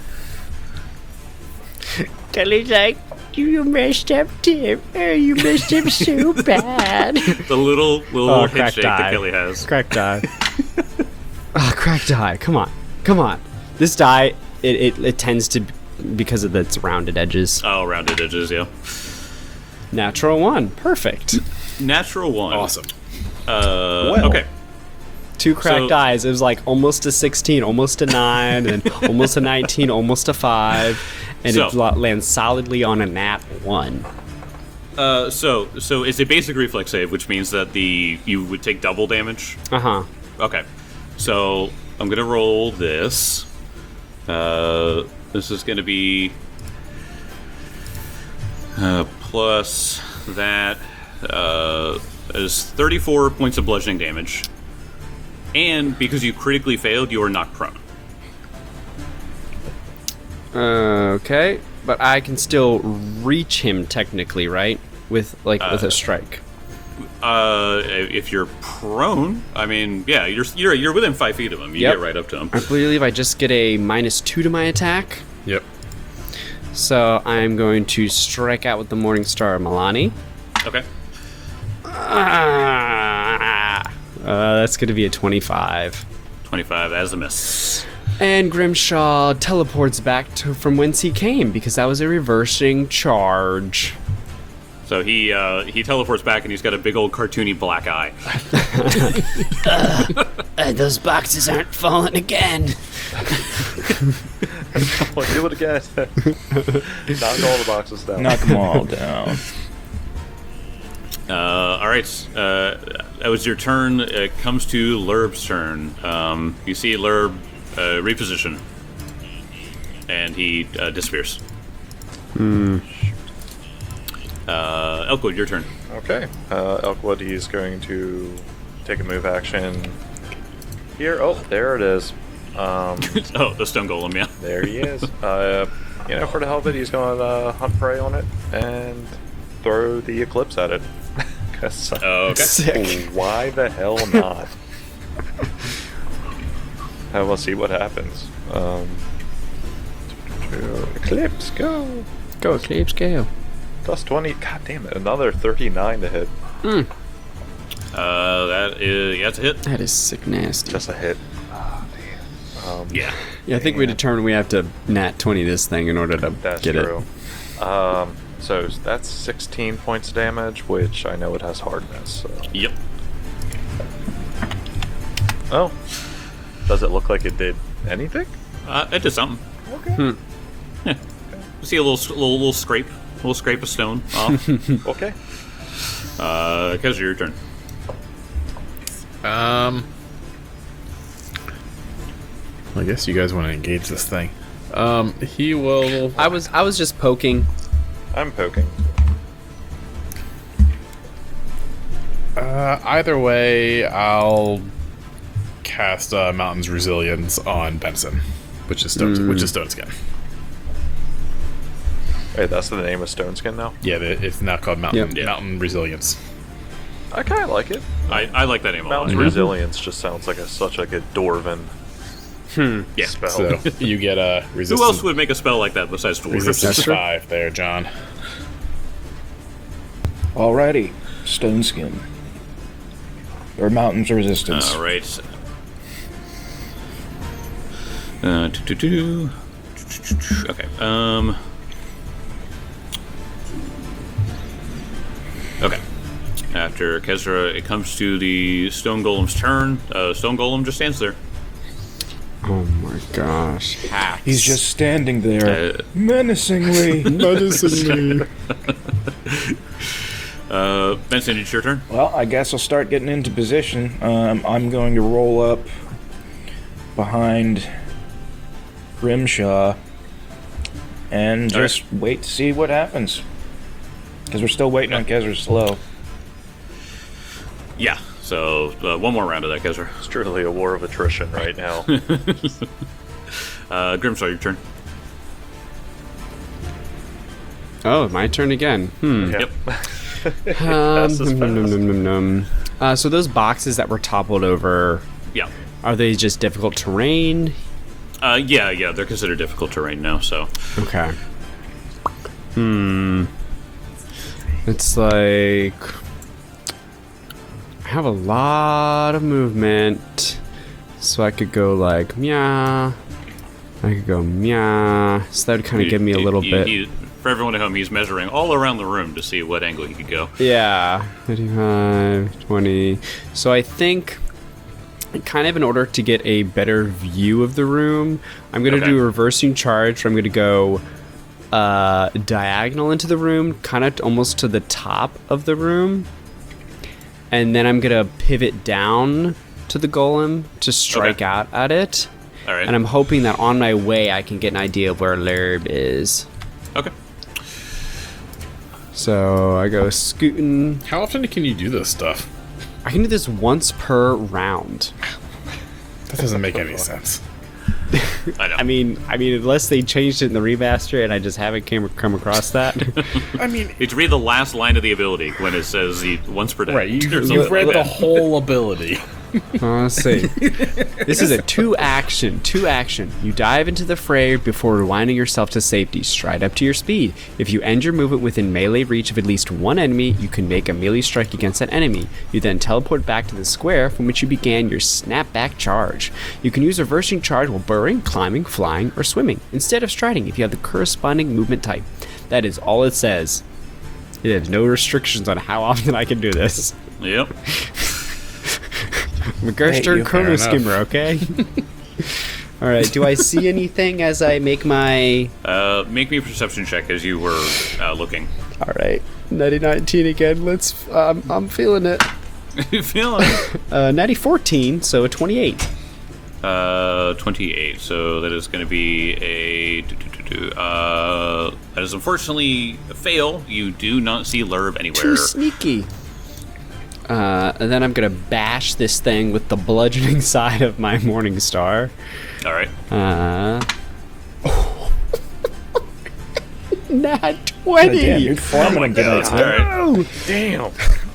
Kelly's like, you messed up, Tim. Oh, you messed up so bad. The little little Oh, head cracked shake that eye. Kelly has. Cracked die. Ah, cracked die. Come on. Come on. This die, it, it, it tends to, because of its rounded edges. Oh, rounded edges, yeah. Natural one. Perfect. Natural one. Awesome. Uh, Well. okay. Two cracked So- eyes. It was like almost a sixteen, almost a nine, and almost a nineteen, almost a five. And So- it lo- lands solidly on a nat one. Uh, so so it's a basic reflex save, which means that the you would take double damage. Uh huh. Okay. So I'm gonna roll this. Uh, this is gonna be uh, plus that uh, is thirty-four points of bludgeoning damage, and because you critically failed, you are knocked prone. Okay. But I can still reach him technically, right? With, like, with a strike. Uh, if you're prone, I mean, yeah, you're you're you're within five feet of him. You Yep. get right up to him. I believe I just get a minus two to my attack. Yep. So I'm going to strike out with the Morning Star of Milani. Okay. Ah, uh, that's going to be a twenty-five. twenty-five as a miss. And Grimshaw teleports back to from whence he came because that was a reversing charge. So he uh, he teleports back and he's got a big old cartoony black eye. Uh, those boxes aren't falling again. Well, do it again. Knock all the boxes down. Knock them all down. Uh, all right, uh, that was your turn. It comes to Lurb's turn. Um, you see Lurb uh, reposition, and he uh, disappears. Hmm. Uh, Elkwood, your turn. Okay. Uh, Elkwood, he's going to take a move action here. Oh, there it is. Um, Oh, the stone golem, yeah. there he is. Uh, you know, for the hell of it, he's going to uh, hunt prey on it and throw the eclipse at it. 'Cause, uh, Oh, okay. Sick. why the hell not? And we'll see what happens. Um, eclipse, go. Go, Eclipse, go. Plus twenty. God damn it. Another thirty-nine to hit. Uh, that is yeah, it's a hit. That is sick nasty. Just a hit. Um, Yeah. Yeah, I think we determined we have to nat twenty this thing in order to That's get true. Um, so that's sixteen points of damage, which I know it has hardness. So. Yep. Oh. Does it look like it did anything? Uh, it did something. Okay. You see a little little little scrape, a little scrape of stone off. Okay. uh, because your turn. Um. I guess you guys want to engage this thing. Um, he will. I was I was just poking. I'm poking. Uh, either way, I'll cast uh, Mountain's Resilience on Benson, which is stone, which is Stone Skin. Wait, that's the name of Stone Skin now? Yeah, the- it's now called Mountain Yep. Mountain Resilience. I kind of like it. I, I like that name a lot. Mountain yeah. Resilience just sounds like a, such like a Dwarven Yeah. spell. So you get a resistance. Who else would make a spell like that besides dwarves? resistance five there, John. Alrighty, stone skin. Or mountains resistance. All right. Uh, doo, doo, doo. Okay. Um. Okay. After Kezra, it comes to the Stone Golem's turn. Uh, Stone Golem just stands there. Oh my gosh. Hacks. He's just standing there, Uh, menacingly. Menacingly. uh, Benson, it's your turn. Well, I guess I'll start getting into position. Um, I'm going to roll up behind Grimshaw and All right. just wait to see what happens. Because we're still waiting on Kezra Slow. Yeah. So uh, one more round of that, Kezra. It's truly a war of attrition right now. Uh, Grimsaw, your turn. Oh, my turn again. Hmm. Yep. Um, Fast as num, num, fast. num, num, num. Uh, so those boxes that were toppled over, Yeah. are they just difficult terrain? Uh, yeah, yeah, they're considered difficult terrain now, so. Okay. Hmm. It's like I have a lot of movement, so I could go like meow. I could go meow. So that would kind of give me a He- little he- bit. he- for everyone at home, he's measuring all around the room to see what angle he could go. Yeah, thirty-five, twenty. So I think, kind of in order to get a better view of the room, I'm going to Okay. do a reversing charge. I'm going to go uh, diagonal into the room, kind of almost to the top of the room. And then I'm going to pivot down to the golem to strike Okay. out at it. All right. And I'm hoping that on my way I can get an idea of where Lerb is. Okay. So I go scooting. How often can you do this stuff? I can do this once per round. That doesn't make any sense. I know. I mean, I mean, unless they changed it in the remaster and I just haven't came, come across that. I mean, It's read the last line of the ability when it says the once per day. right, you, or something you've read like the that. whole ability. Uh, let's see. This is a two action, two action. You dive into the fray before rewinding yourself to safety. Stride up to your speed. If you end your movement within melee reach of at least one enemy, you can make a melee strike against that enemy. You then teleport back to the square from which you began your snapback charge. You can use reversing charge while burrowing, climbing, flying, or swimming, instead of striding if you have the corresponding movement type. That is all it says. It has no restrictions on how often I can do this. Yep. McGurster you. Chrono Fair enough. Skimmer, okay? Alright, do I see anything as I make my... Uh, make me a perception check as you were uh, looking. Alright, ninety nineteen again, let's... Um, I'm feeling it. You feeling it? Uh, ninety fourteen, so a twenty-eight. Uh, twenty-eight. So that is going to be a. do, do, do, do, Uh, that is unfortunately a fail. You do not see Lerb anywhere. Too sneaky. Uh, and then I'm gonna bash this thing with the bludgeoning side of my Morning Star. All right. Uh... Nat God twenty! damn, you're farming again. All right. Damn.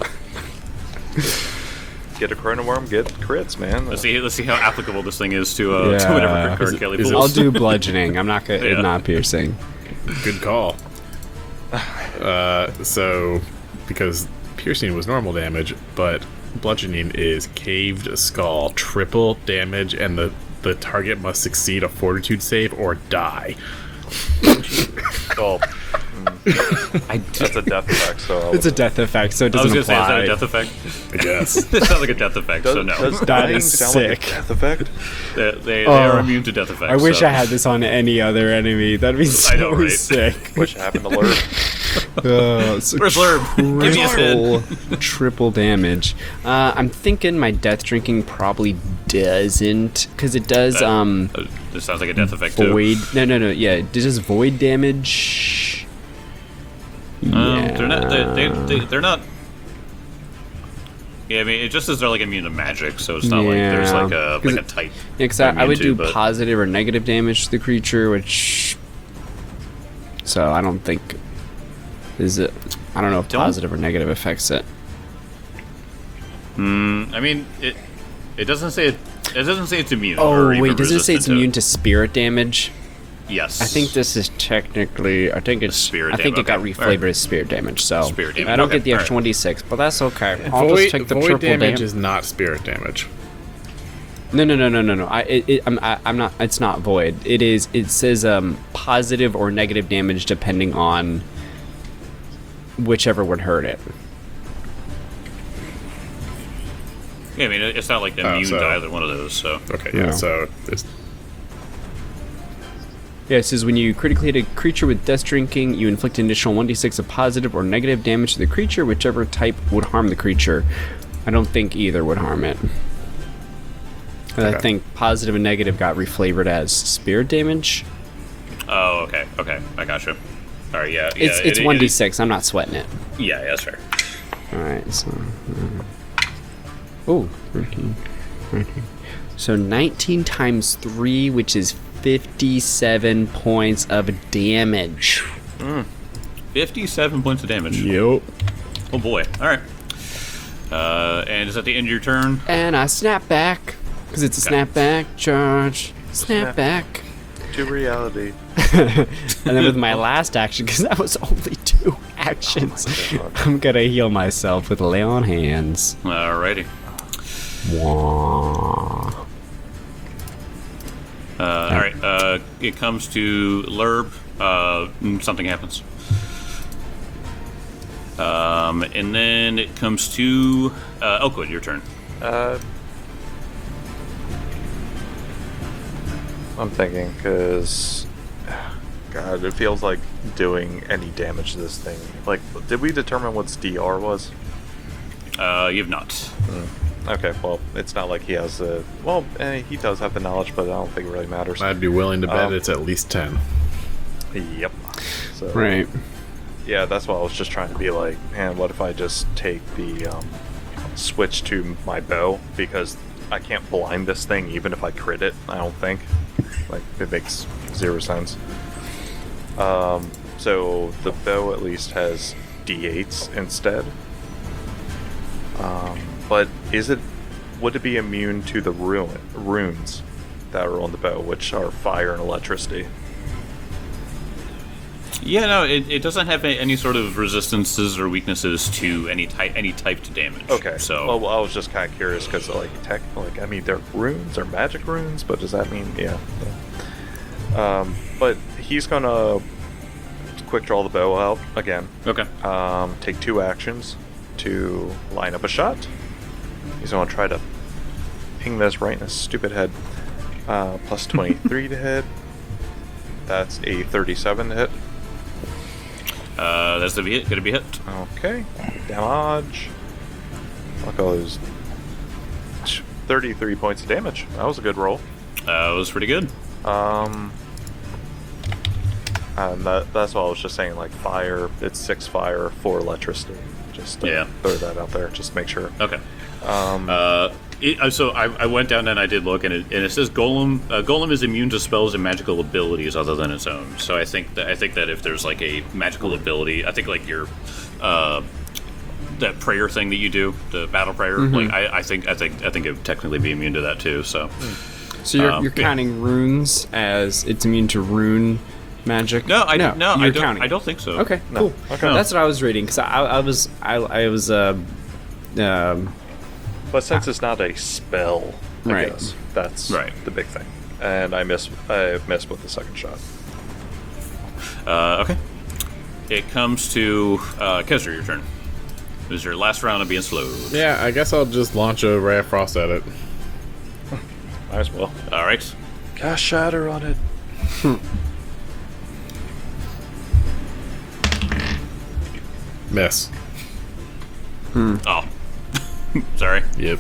Get a chrono worm, get crits, man. Let's see. Let's see how applicable this thing is to uh, Yeah. to whatever Is card it- Kelly is it- pulls. I'll do bludgeoning. I'm not gonna Yeah. not piercing. Good call. Uh, so, because piercing was normal damage, but bludgeoning is caved skull, triple damage, and the, the target must succeed a fortitude save or die. Oh, I that's a death effect, so. It's a death effect, so it I was doesn't gonna say, is that apply. a death effect? I guess. It sounds like a death effect, does, so no. does That dying is sound sick. like a death effect? They, they, they Oh, are immune to death effects. I wish so. I had this on any other enemy. That'd be so I know, right? sick. What happened to Lurk? Uh, so Where's Lerb? Give me his head. triple, triple damage. Uh, I'm thinking my death drinking probably doesn't, because it does That- um Uh, This sounds like a death effect too. void. No, no, no. Yeah, it does void damage. Um, Yeah. they're not. They, they, they, they're not. Yeah, I mean, it just says they're like immune to magic, so it's not like there's Yeah. like a 'Cause like a it- type. Yeah, 'cause I, I immune would to, do but- positive or negative damage to the creature, which. So I don't think. Is it? I don't know if Don't- positive or negative affects it. I mean, it it doesn't say it. It doesn't say it's immune. Oh or even wait, does it say it's resistant immune to spirit damage? Yes. I think this is technically. I think it's. spirit I think dam- it got okay, reflavored alright. as spirit damage. So Spirit damage, I don't okay, get the extra alright. one d six, but that's okay. I'll void just take the void triple damage damage. is not spirit damage. No, no, no, no, no, no. I, it, it, I'm, I, I'm not. It's not void. It is. It says um positive or negative damage depending on whichever would hurt it. Yeah, I mean, it's not like Oh, immune so- to either one of those. So Okay, yeah. No. So it's Yeah, it says when you critically hit a creature with Death Drinking, you inflict an additional one d six of positive or negative damage to the creature, whichever type would harm the creature. I don't think either would harm it. And I Okay. think positive and negative got reflavored as spirit damage. Oh, okay, okay, I gotcha. All right, yeah, It's yeah, it's it- one d it- six. I'm not sweating it. Yeah, yeah, that's fair. All right, so uh, oh, thirteen, thirteen. So nineteen times three, which is fifty-seven points of damage. Fifty-seven points of damage. yep. Oh boy. All right. Uh, and is that the end of your turn? And I snap back because it's a Okay. snapback charge. Snap Snap. back. To reality. And then with my last action, because that was only two actions, I'm gonna heal myself with lay on hands. Alrighty. Wah. Uh, all right. Uh, it comes to Lerb. Uh, mm, something happens. Um, and then it comes to uh, Elkwood. Your turn. Uh, I'm thinking because, God, it feels like doing any damage to this thing. Like, did we determine what its D R was? Uh, you have not. Okay, well, it's not like he has the. Well, eh, he does have the knowledge, but I don't think it really matters. I'd be willing to bet Um, it's at least ten. Yep. So, Right. yeah, that's why I was just trying to be like, man, what if I just take the um, switch to my bow, because I can't blind this thing even if I crit it. I don't think, like, it makes zero sense. Um, so the bow at least has D eights instead. Um, but is it? Would it be immune to the ruin, runes that are on the bow, which are fire and electricity? Yeah, no, it, it doesn't have a- any sort of resistances or weaknesses to any type any type to damage. Okay. So Well, I was just kind of curious because, like, tech, like, I mean, they're runes, they're magic runes, but does that mean, yeah. yeah. Um, but he's gonna quick draw the bow out again. okay. Um, take two actions to line up a shot. He's gonna try to ping this right in his stupid head. Uh, plus twenty-three to hit. That's a thirty-seven to hit. Uh, that's the hit. Gonna be hit. Okay. Damage. Look at those. thirty-three points of damage. That was a good roll. Uh, it was pretty good. Um. And that, that's what I was just saying, like, fire, it's six fire, four electricity. Just uh, Yeah. throw that out there, just make sure. Okay. Um, Uh, it, uh, so I, I went down and I did look, and it, and it says Golem. Uh, Golem is immune to spells and magical abilities other than its own. So I think that I think that if there's like a magical ability, I think like your uh, that prayer thing that you do, the battle prayer. Like I, I think I think I think it would technically be immune to that too. So So you're, Um, you're yeah. counting runes as it's immune to rune magic? no, I no, no I you're don't. counting. I don't think so. Okay, No. cool. Okay. That's what I was reading because I, I was I, I was uh, um, but since it's not a spell, I Right. guess, that's Right. the big thing. And I missed, I missed with the second shot. Uh, okay. It comes to uh, Kesser. Your turn. This is your last round of being slowed. Yeah, I guess I'll just launch a ray of frost at it. Might as well. All right. Cast shatter on it. Miss. Oh. Sorry. Yep.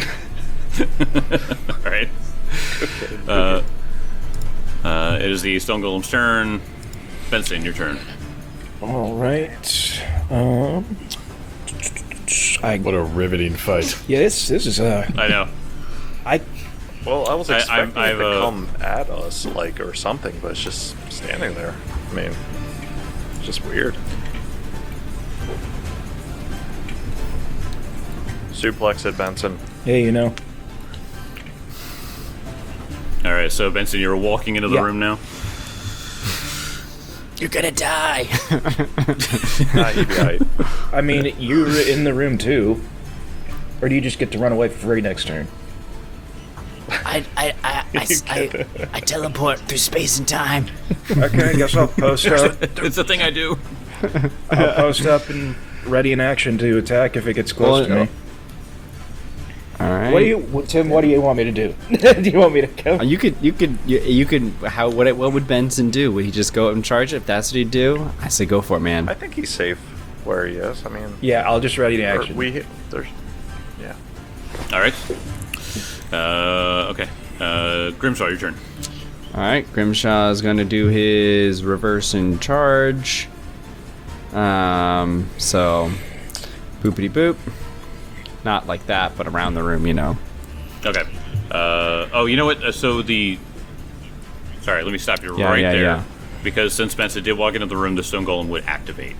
All right. Uh, uh, it is the Stone Golem's turn. Benson, your turn. All right. Um. I What a riveting fight. yeah. This this is uh. I know. I Well, I was I- I'm- expecting I've, it to uh, come at us, like, or something, but it's just standing there. I mean, it's just weird. Suplex it, Benson. Hey, you know. All right, so Benson, you're walking into the Yeah. room now. You're gonna die. Nah, he'd be alright. I mean, you're in the room too. Or do you just get to run away for free next turn? I, I, I, I, s- I- I teleport through space and time. Okay, I guess I'll post up. It's the thing I do. I'll post up and ready in action to attack if it gets close Well, to me. All right. What do you, what- Tim? What do you want me to do? Do you want me to go? Uh, You could, you could, you, you could. How? What? What would Benson do? Would he just go up and charge it? If that's what he'd do, I say go for it, man. I think he's safe where he is. I mean, Yeah, I'll just ready in or action. we there's yeah. All right. Uh, okay. Uh, Grimshaw, your turn. All right, Grimshaw is going to do his reverse and charge. Um, so boopity boop. Not like that, but around the room, you know. Okay. Uh, oh, you know what? Uh, so the. Sorry, let me stop you Yeah, right yeah, there. yeah. Because since Benson did walk into the room, the Stone Golem would activate.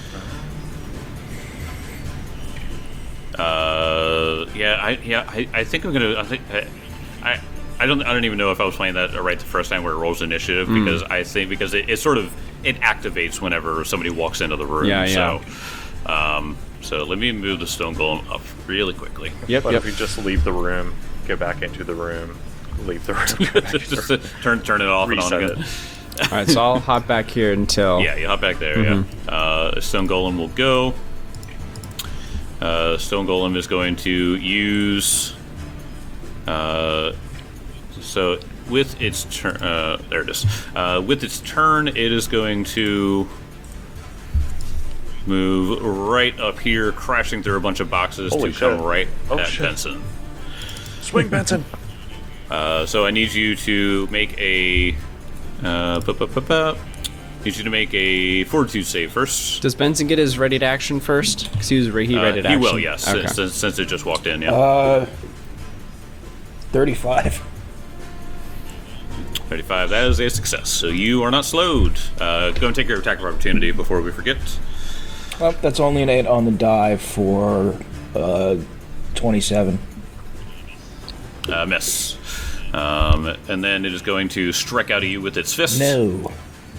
Uh, yeah, I yeah, I, I think I'm gonna. I think I, I, I don't. I don't even know if I was playing that right the first time where it rolls initiative Mm. because I think because it, it sort of it activates whenever somebody walks into the room. Yeah, yeah. So, um, so let me move the Stone Golem up really quickly. Yep, But yep. if you just leave the room, go back into the room, leave the room, go back into Just the to room, turn turn it off reset and on it. again. All right, so I'll hop back here until. Yeah, you hop back there. Mm-hmm. Yeah. Uh, Stone Golem will go. Uh, Stone Golem is going to use. Uh, so with its turn, uh, there it is. Uh, with its turn, it is going to move right up here, crashing through a bunch of boxes Holy to come shit. right Oh, at shit. Benson. Swing, Benson. Uh, so I need you to make a. Uh, pu- pu- pu- pu- need you to make a fortitude save first. Does Benson get his ready to action first? Because he was re- he Uh, ready to he action. will, yes, Okay. since, since it just walked in. Yeah, Uh, thirty-five. thirty-five. That is a success. So you are not slowed. Uh, go and take your attack of opportunity before we forget. Well, that's only an eight on the die for uh, twenty-seven. Uh, miss. Um, and then it is going to strike out at you with its fist. No.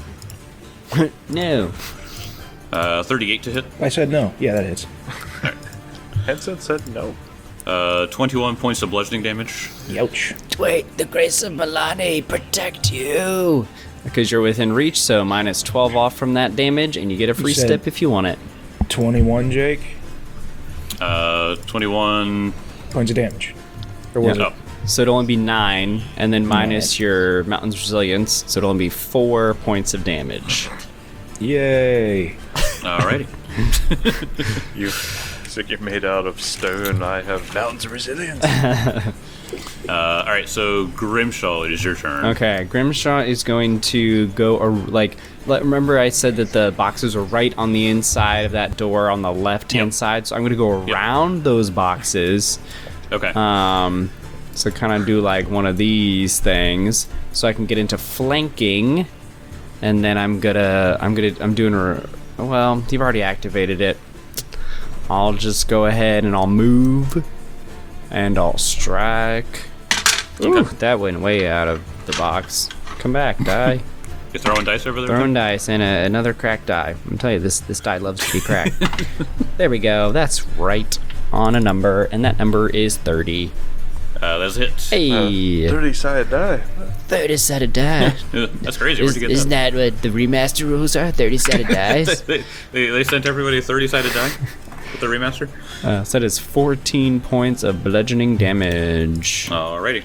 No. Uh, thirty-eight to hit. I said no. Yeah, that hits. Henson said no. Uh, twenty-one points of bludgeoning damage. Youch. Wait, the grace of Milani protect you. Because you're within reach, so minus twelve off from that damage, and you get a free said- step if you want it. twenty-one, Jake. Uh, twenty-one. Points of damage. Or was Yeah. Oh, So it'll only be nine, and then minus your mountain's resilience, so it'll only be four points of damage. it? Yay. alrighty. You think you're made out of stone? I have mountains of resilience. Uh, all right. So Grimshaw, it is your turn. Okay, Grimshaw is going to go ar- like. Let, remember, I said that the boxes are right on the inside of that door on the left-hand Yep. side, so I'm going to go around those boxes. Okay. Um, so kind of do like one of these things, so I can get into flanking, and then I'm gonna, I'm gonna, I'm doing a. Well, you've already activated it. I'll just go ahead and I'll move, and I'll strike. Ooh, that went way out of the box. Come back, die. You're throwing dice over there. Throwing dice and a, another cracked die. I'm telling you, this this die loves to be cracked. There we go. That's right on a number, and that number is thirty. Uh, that's a hit. Hey, thirty-sided die. thirty-sided die. Uh, That's crazy. Where'd Is, you get isn't that? that what the remaster rules are? thirty-sided dice? they, they, they sent everybody a thirty-sided die with the remaster. uh, so that is fourteen points of bludgeoning damage. Alrighty.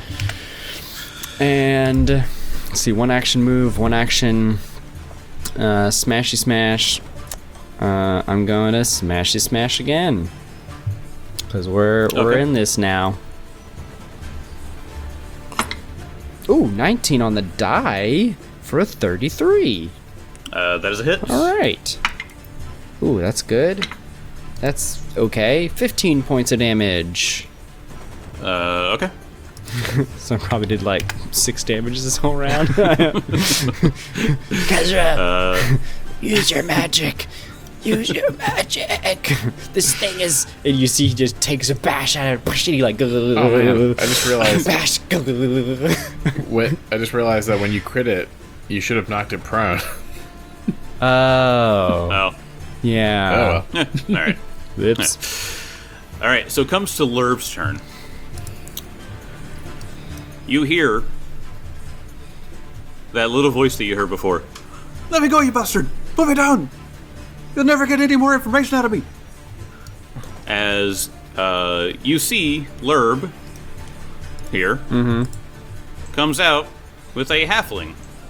And let's see, one action move, one action uh, smashy smash. Uh, I'm going to smashy smash again because we're we're Okay. in this now. Ooh, nineteen on the die for a thirty-three. Uh, that is a hit. All right. Ooh, that's good. That's okay. fifteen points of damage. Uh, okay. So I probably did like six damages this whole round. Kezra, Uh, use your magic. Use your magic. This thing is. And you see he just takes a bash at it, and he like. Oh, man. I just realized. Bash. Wait, I just realized that when you crit it, you should have knocked it prone. Oh. Oh. Yeah. Oh, well. All right. Oops. All right. So it comes to Lurb's turn. You hear that little voice that you heard before. Let me go, you bastard! Put me down! You'll never get any more information out of me. As uh, you see Lurb here comes out with a halfling.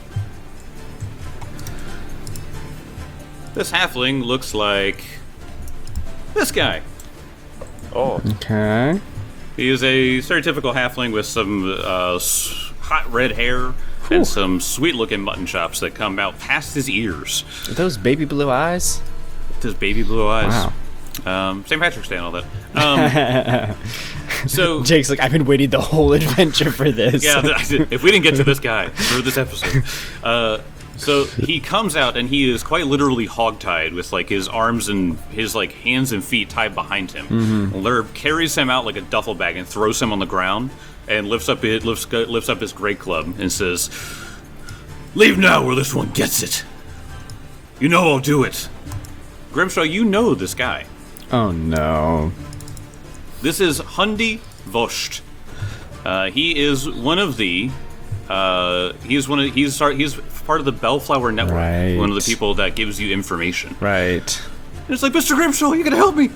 This halfling looks like this guy. Oh, Okay. He is a stereotypical halfling with some uh, s- hot red hair and some sweet-looking mutton chops that come out past his ears. Are those baby blue eyes? His baby blue eyes. Wow. Um, Saint Patrick's Day and all that. Um, so Jake's like, I've been waiting the whole adventure for this. yeah, th- if we didn't get to this guy for this episode, uh, so he comes out and he is quite literally hogtied with like his arms and his like hands and feet tied behind him. Mm-hmm. Lurb carries him out like a duffel bag and throws him on the ground and lifts up it lifts lifts up his great club and says, "Leave now, or this one gets it. You know I'll do it." Grimshaw, you know this guy. Oh no. This is Hundi Vosht. Uh, he is one of the. Uh, he's one of he's start, he's part of the Bellflower Network. Right. One of the people that gives you information. Right. And it's like, Mister Grimshaw, you gotta help me.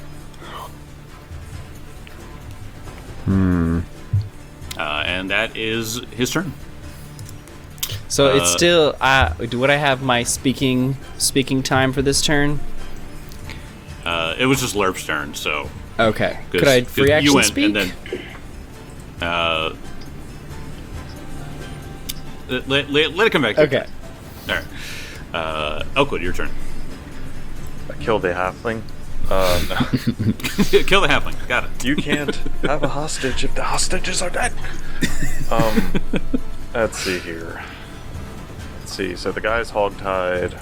Uh, and that is his turn. So it's Uh, still. Uh, do would I have my speaking speaking time for this turn? Uh, it was just Lerp's turn, so. Okay. 'cause- Could I 'cause free action you went, speak? And then, uh, let, let, let, let it come back. to you. Okay. All right. Uh, Elkwood, your turn. I killed a halfling. Uh, no. Kill the halfling. Got it. You can't have a hostage if the hostages are dead. Um, let's see here. Let's see. So the guy's hogtied.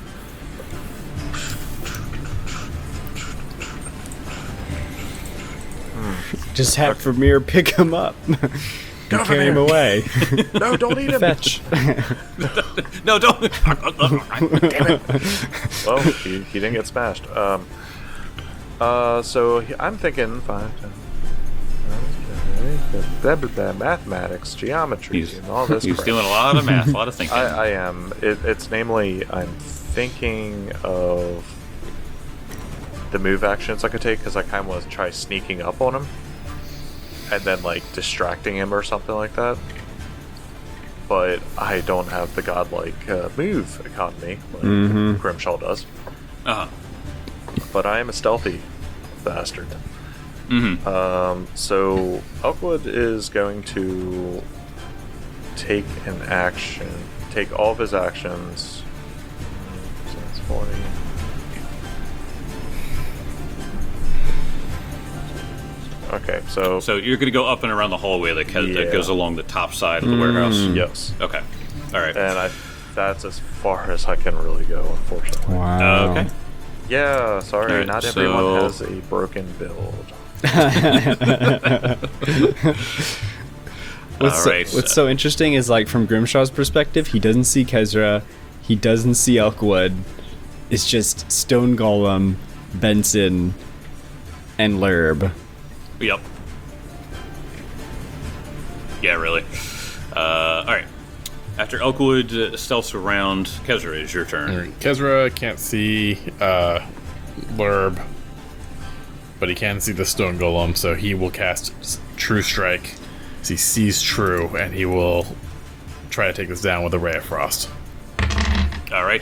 Just have Vermeer pick him up. Go Carry him Vermeer. away. No, don't eat him. Fetch. No, don't. Well, he, he didn't get smashed. Um, uh, so he, I'm thinking five, ten, blah, blah, blah, mathematics, geometry, He's, and all this. he's crap. doing a lot of math, a lot of thinking. I, I am. It, it's namely, I'm thinking of the move actions I could take because I kind of want to try sneaking up on him and then like distracting him or something like that. But I don't have the godlike uh, move economy like Mhm. Grimshaw does. Uh-huh. But I am a stealthy bastard. Mm-hmm. Um, so Elkwood is going to take an action, take all of his actions. So that's forty. Okay, so, So you're going to go up and around the hallway that, ca- Yeah. that goes along the top side of the warehouse. yes, Okay. All right. and I that's as far as I can really go, unfortunately. Wow. Uh, okay. Yeah, sorry, Alright, not so- everyone has a broken build. What's, All so, right. what's so interesting is like from Grimshaw's perspective, he doesn't see Kezra, he doesn't see Elkwood. It's just Stone Golem, Benson, and Lurb. Yep. Yeah, really. Uh, all right. After Elkwood uh, stealths around, Kezra, is your turn. Alright, Kezra can't see uh, Lurb, but he can see the Stone Golem, so he will cast s- True Strike. So he sees True, and he will try to take this down with a Ray of Frost. All right.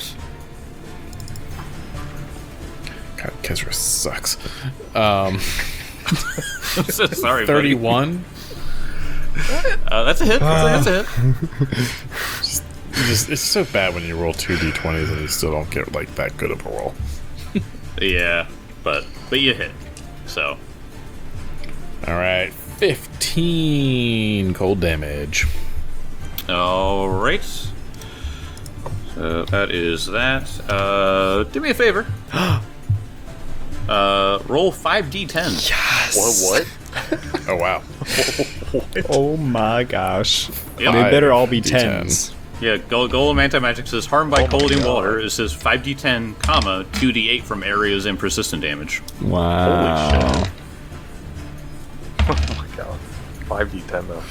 God, Kezra sucks. Um, I'm so sorry, buddy. thirty-one. Uh, that's a hit. That's a, that's a hit. It's just, it's so bad when you roll two d twenties and you still don't get like that good of a roll. Yeah, but but you hit. So All right, fifteen cold damage. all right. So that is that. Uh, do me a favor. uh, roll five d ten. What? What? Oh wow. Oh my gosh. Yep. They better all be D ten. tens. Yeah, Go- Golem Anti-Magic says harmed by Oh my cold and God. water. It says five d ten, comma, two d eight from areas and persistent damage. Wow. Holy shit. Oh my god. five d ten though.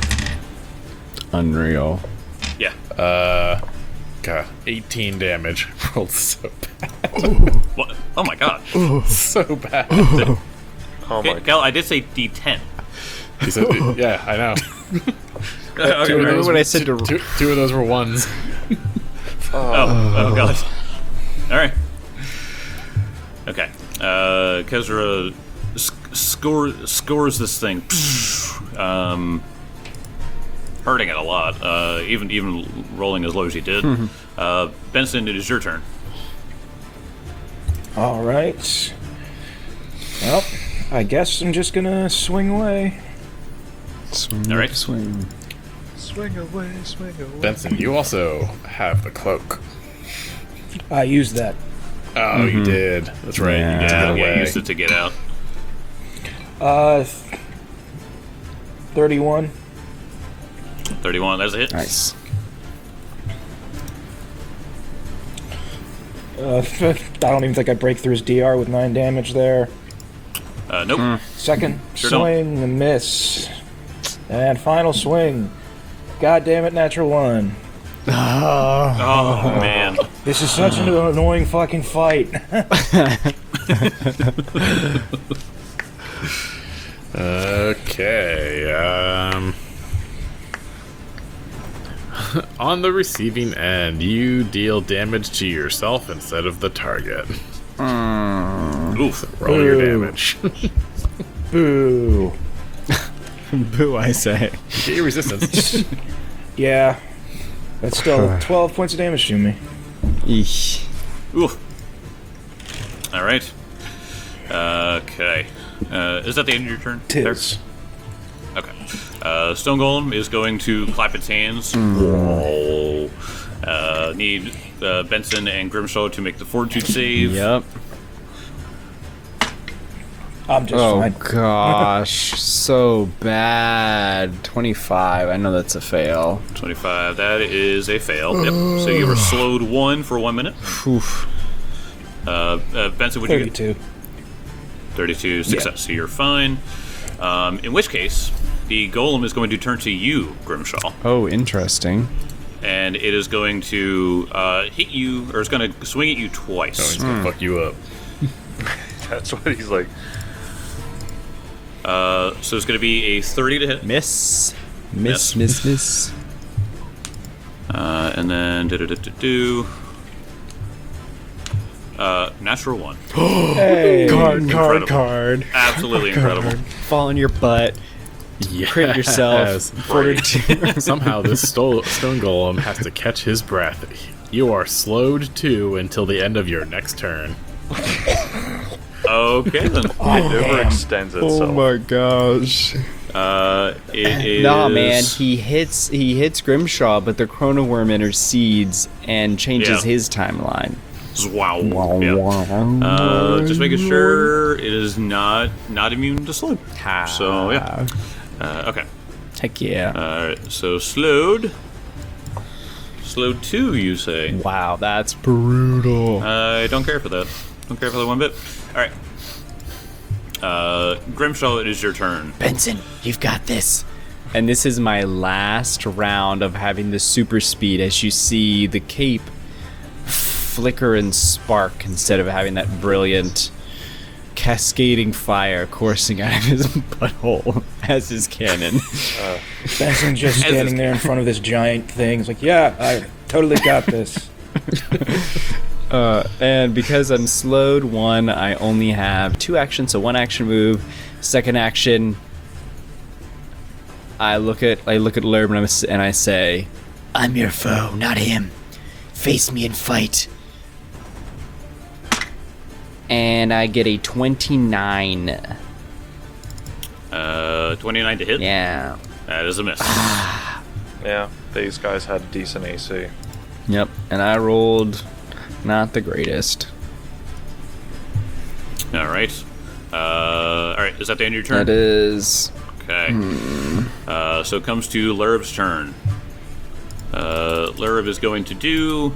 Unreal. Yeah. Uh, God, eighteen damage. Rolled so bad. What? Oh my god. So bad. Oh my Okay, god. Cal, I did say d ten. He said, yeah, I know. Okay, Two of right. those, when I said two, to- two, two of those were ones. Oh, oh god. Alright. Okay. Uh, Kezra sc- score, scores this thing. um, hurting it a lot. Uh, even even rolling as low as he did. uh, Benson, it is your turn. All right. Well, I guess I'm just gonna swing away. Swing, All right. swing. Swing away, swing away. Benson, you also have the cloak. I used that. Oh, you did. That's right. Yeah. You get to Yeah, get yeah, away. used it to get out. Uh, thirty-one. thirty-one, that's a hit. Nice. Uh, I don't even think I break through his D R with nine damage there. Uh, nope. Second Sure don't. swing, a miss. And final swing. God damn it, natural one. Oh, man. This is such an annoying fucking fight. Okay. Um. On the receiving end, you deal damage to yourself instead of the target. Oof. Roll your Ooh. damage. Boo. Boo, I say. Get your resistance. Yeah. That's still twelve points of damage to me. Eesh. Oof. Alright. Okay. Uh, is that the end of your turn? Tis. Okay. Uh, Stone Golem is going to clap its hands. Oh. Uh, need uh, Benson and Grimshaw to make the Fortitude save. Yep. I'm just Oh fine. gosh, so bad. twenty-five. I know that's a fail. twenty-five. That is a fail. Yep. So you were slowed one for one minute. Oof. Uh, uh, Benson, would you get? thirty-two. thirty-two success. So you're fine. Um, in which case, the Golem is going to turn to you, Grimshaw. Oh, interesting. And it is going to uh, hit you, or it's going to swing at you twice. Oh, he's gonna fuck you up. That's what he's like. Uh, so it's going to be a thirty to hit. Miss. Miss. Miss, miss, miss. Uh, and then do do do do do. Uh, natural one. Hey. Card, Incredible. card, card. Absolutely incredible. Fall on your butt. Yes. Crit yourself. Fortitude. Somehow this sto- stone golem has to catch his breath. You are slowed too until the end of your next turn. Okay then. It overextends itself. Oh my gosh. Uh, it is. Nah, man, he hits he hits Grimshaw, but the Chrono Worm intercedes and changes Yeah. his timeline. Wow. Yeah. Uh, just making sure it is not not immune to slowed. So yeah. Uh, okay. Heck yeah. Alright, so slowed. Slowed two, you say? Wow, that's brutal. I don't care for that. Don't care for that one bit. Alright. Uh, Grimshaw, it is your turn. Benson, you've got this. And this is my last round of having the super speed as you see the cape flicker and spark instead of having that brilliant cascading fire coursing out of his butthole as his cannon. Benson just As standing is- there in front of this giant thing. It's like, yeah, I totally got this. Uh, and because I'm slowed one, I only have two actions, so one action move. Second action, I look at I look at Lerb and, I'm, s- and I say, I'm your foe, not him. Face me and fight. and I get a twenty-nine. Uh, twenty-nine to hit. Yeah. That is a miss. Yeah, these guys had decent A C. Yep, and I rolled not the greatest. All right. Uh, all right. Is that the end of your turn? That is. Okay. Uh, so it comes to Lurv's turn. Uh, Lurv is going to do.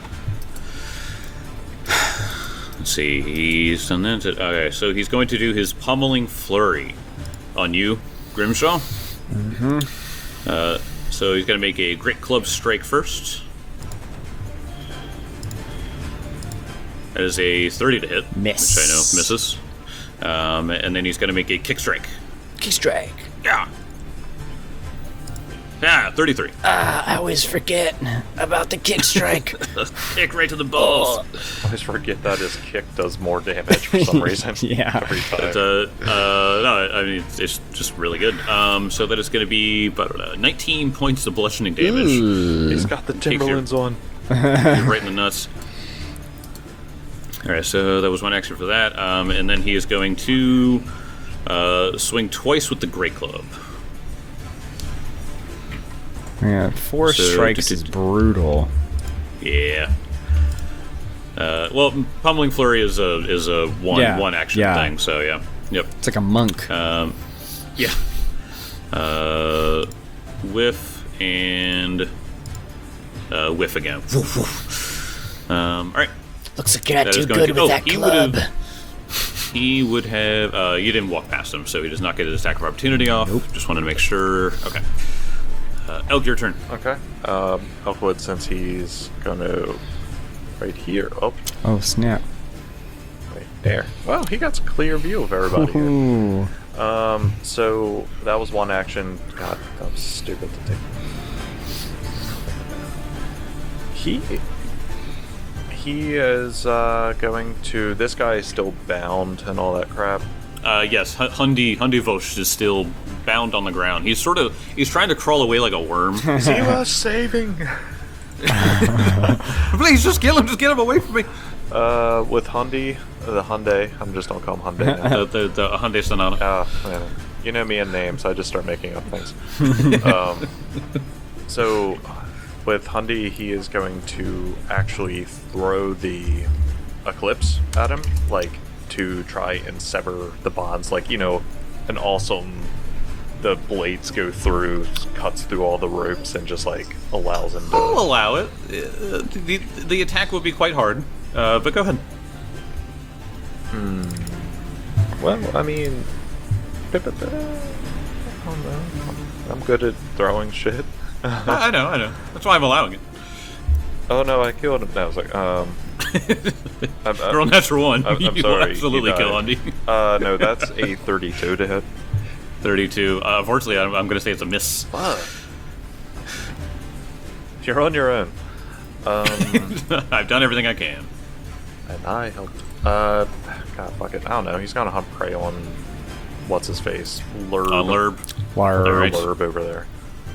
Let's see. He's done that. Okay, so he's going to do his pummeling flurry on you, Grimshaw. Mm-hmm. Uh, so he's going to make a great club strike first. That is a thirty to hit. Miss. Which I know misses. Um, and then he's going to make a kick strike. Kick strike. Yeah. Yeah, thirty-three. Ah, I always forget about the kick strike. Kick right to the balls. I always forget that his kick does more damage for some reason. Yeah. Every time. But, uh, uh, no, I mean, it's, it's just really good. Um, so that is going to be about uh, nineteen points of bludgeoning damage. He's got the Timberlands on. Right in the nuts. Alright, so that was one action for that. Um, and then he is going to uh, swing twice with the Great Club. Yeah, four So, strikes d- is d- brutal. Yeah. Uh, well, Pummeling Flurry is a is a one Yeah, one action yeah. thing, so yeah. Yep. It's like a monk. Um, yeah. Uh, whiff and uh, whiff again. um, all right. Looks like you're not That too is going good to- with oh, that he club. would've- He would have. Uh, you didn't walk past him, so he does not get his attack of opportunity off. Nope. Just wanted to make sure. Okay. Uh, Elk, your turn. Okay. Um, Elkwood, since he's gonna right here. Oh, Oh, snap. right there. Well, he got a clear view of everybody. Here. Ooh. Um, so that was one action. God, that was stupid to take. He he is uh, going to. This guy is still bound and all that crap. Uh, yes, H- Hundi Hundi Vosh is still bound on the ground. He's sort of he's trying to crawl away like a worm. He was saving. Please, just kill him. Just get him away from me. Uh, with Hyundai, the Hyundai. I'm just gonna call him Hyundai now. the, the the Hyundai Sonata. Ah, man. You know me and names. I just start making up things. um, so, with Hyundai, he is going to actually throw the Eclipse at him, like, to try and sever the bonds. Like, you know, an awesome... The blades go through, cuts through all the ropes, and just, like, allows him to... I'll allow it. Uh, the, the attack would be quite hard, uh, but go ahead. Well, I mean... I don't know. I'm good at throwing shit. I, I know, I know. That's why I'm allowing it. Oh no, I killed him. No, I was like, um... I'm, I'm, You're on natural one. I'm, I'm you will sorry. absolutely you kill died. Undy. Uh, no, that's a thirty-two to hit. thirty-two. Uh, unfortunately, I'm, I'm going to say it's a miss. Fuck. You're on your own. Um, I've done everything I can. and I helped. Uh, God, fuck it. I don't know. He's gonna hunt prey on what's his face, Lurb. Uh, Lurb. Larb. Alright. Lurb over there.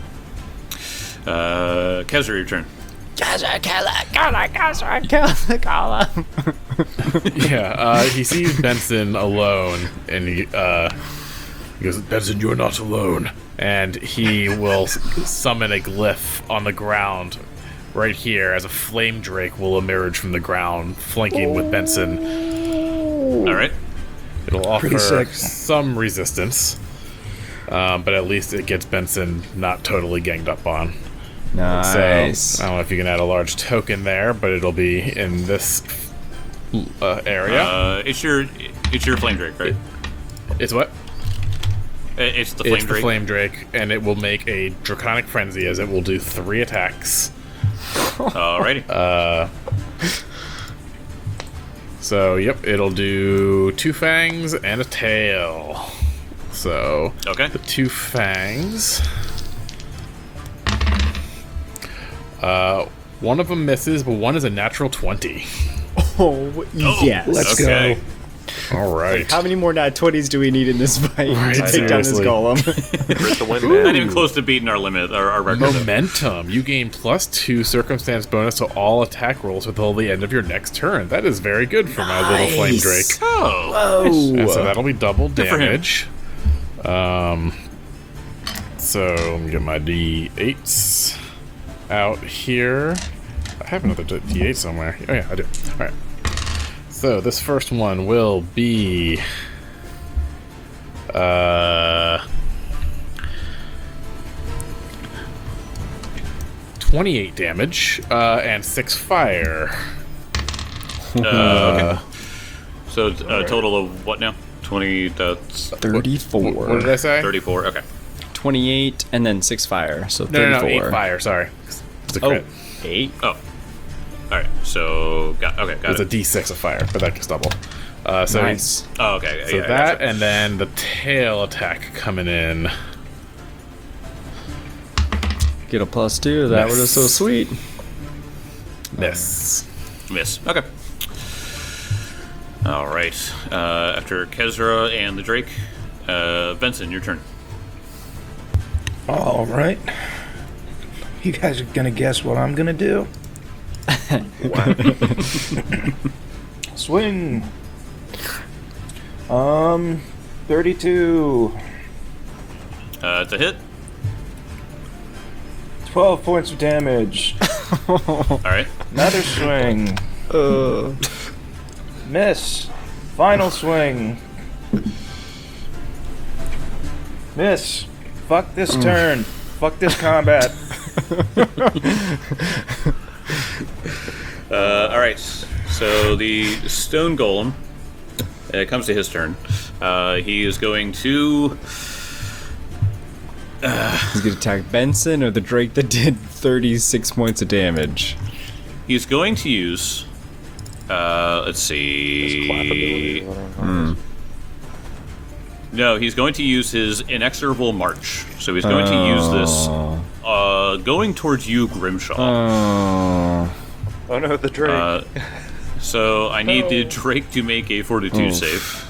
Uh, Kezra, your turn. Gaza, Kala, Kala, Gaza, Kala, Kala. Yeah, uh, he sees Benson alone, and he, uh, he goes, Benson, you're not alone. And he will s- summon a glyph on the ground right here as a flame drake will emerge from the ground, flanking with Benson. All right. It'll offer Pretty sick. some resistance, um, but at least it gets Benson not totally ganged up on. Nice. So, I don't know if you can add a large token there, but it'll be in this uh, area. Uh, it's your it's your flame drake, right? it's what? Uh, It's the flame It's the drake. Flame Drake, and it will make a Draconic Frenzy as it will do three attacks. Alrighty. Uh, so, yep, it'll do two fangs and a tail. So, Okay. the two fangs. Uh, one of them misses, but one is a natural twenty. Oh, yes. Let's Okay. go. All right. How many more nat twenties do we need in this fight Right, to take down this seriously. golem? Crit the win, Not man. even close to beating our limit, our, our record. though. Momentum. You gain plus two circumstance bonus to all attack rolls until the end of your next turn. That is very good for my little flame Nice. drake. Oh. And so that'll be double for him. damage. Um. So let me get my d eights out here. I have another D eight somewhere. Oh yeah, I do. All right. So this first one will be uh twenty-eight damage uh, and six fire. Uh, okay. So a total of what now? twenty, that's thirty-four. What did I say? thirty-four, okay. twenty-eight and then six fire, so No, thirty-four. no, no, eight fire. Sorry, it's a Oh, crit. eight? Oh. Alright, so, got, okay, got It's it. a D six of fire, but that gets double. Uh, so Nice. Oh, okay, So yeah, I that, gotcha. and then the tail attack coming in. Get a plus two. That Nice. was so sweet. Miss. Miss. Okay. Alright, uh, after Kezra and the Drake, uh, Benson, your turn. All right. You guys are gonna guess what I'm gonna do? Swing. Um, thirty-two. Uh, it's a hit. twelve points of damage. Alright. Another swing. Uh, Miss. Final swing. Miss. Fuck this turn. Fuck this combat. Uh, alright, so the Stone Golem, uh, it comes to his turn. Uh, he is going to... he's gonna attack Benson or the Drake that did thirty-six points of damage. He's going to use... Uh, let's His clap ability, see... whatever. No, he's going to use his Inexorable March. So he's going to use this uh, going towards you, Grimshaw. Oh. Oh no, the Drake. Uh, so I need the Drake to make a Fortitude save.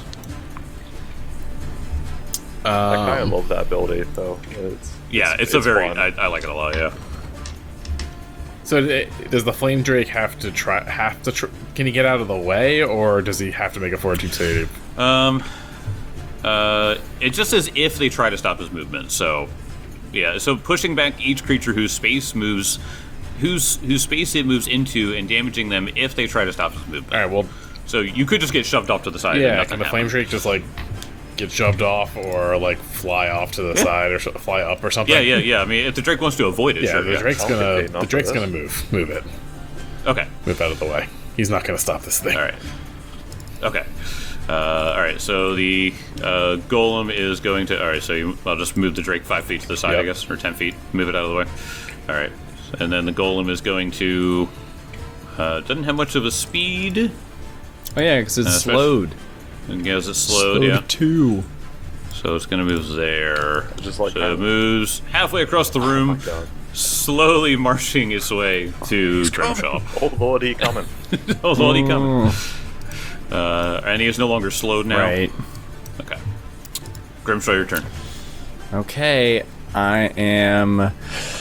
I kind of love that ability, though. It's, Yeah, it's, a very... fun. I, I like it a lot, yeah. So it, does the Flame Drake have to try? Have to? Tr- can he get out of the way, or does he have to make a Fortitude save? Um, uh, it just says if they try to stop his movement. So, yeah. So pushing back each creature whose space moves, whose whose space it moves into, and damaging them if they try to stop his movement. All right. Well, So you could just get shoved off to the side. and yeah. nothing Can the Flame happens. Drake just like get shoved off, or like fly off to the side, or so- fly up, or something? Yeah, yeah, yeah. I mean, if the Drake wants to avoid it, Yeah, sure. the Yeah. Drake's I don't get gonna paid enough the for Drake's this. gonna move move it Okay. move out of the way. He's not gonna stop this thing. All right. Okay. Uh, all right. So the uh, golem is going to. All right. So you, I'll just move the Drake five feet to the side, I Yep. guess, or ten feet. Move it out of the way. All right. And then the golem is going to. Uh, doesn't have much of a speed. Oh yeah, because it's Uh, slowed. And gets it slowed, yeah. two. So it's gonna move there. Just like so that. it moves halfway across the room, God. slowly marching its way to Grimshaw. Oh lord, he coming. Oh, Lord, he coming. Uh, and he is no longer slowed now. Right. Okay. Grimshaw, your turn. Okay, I am.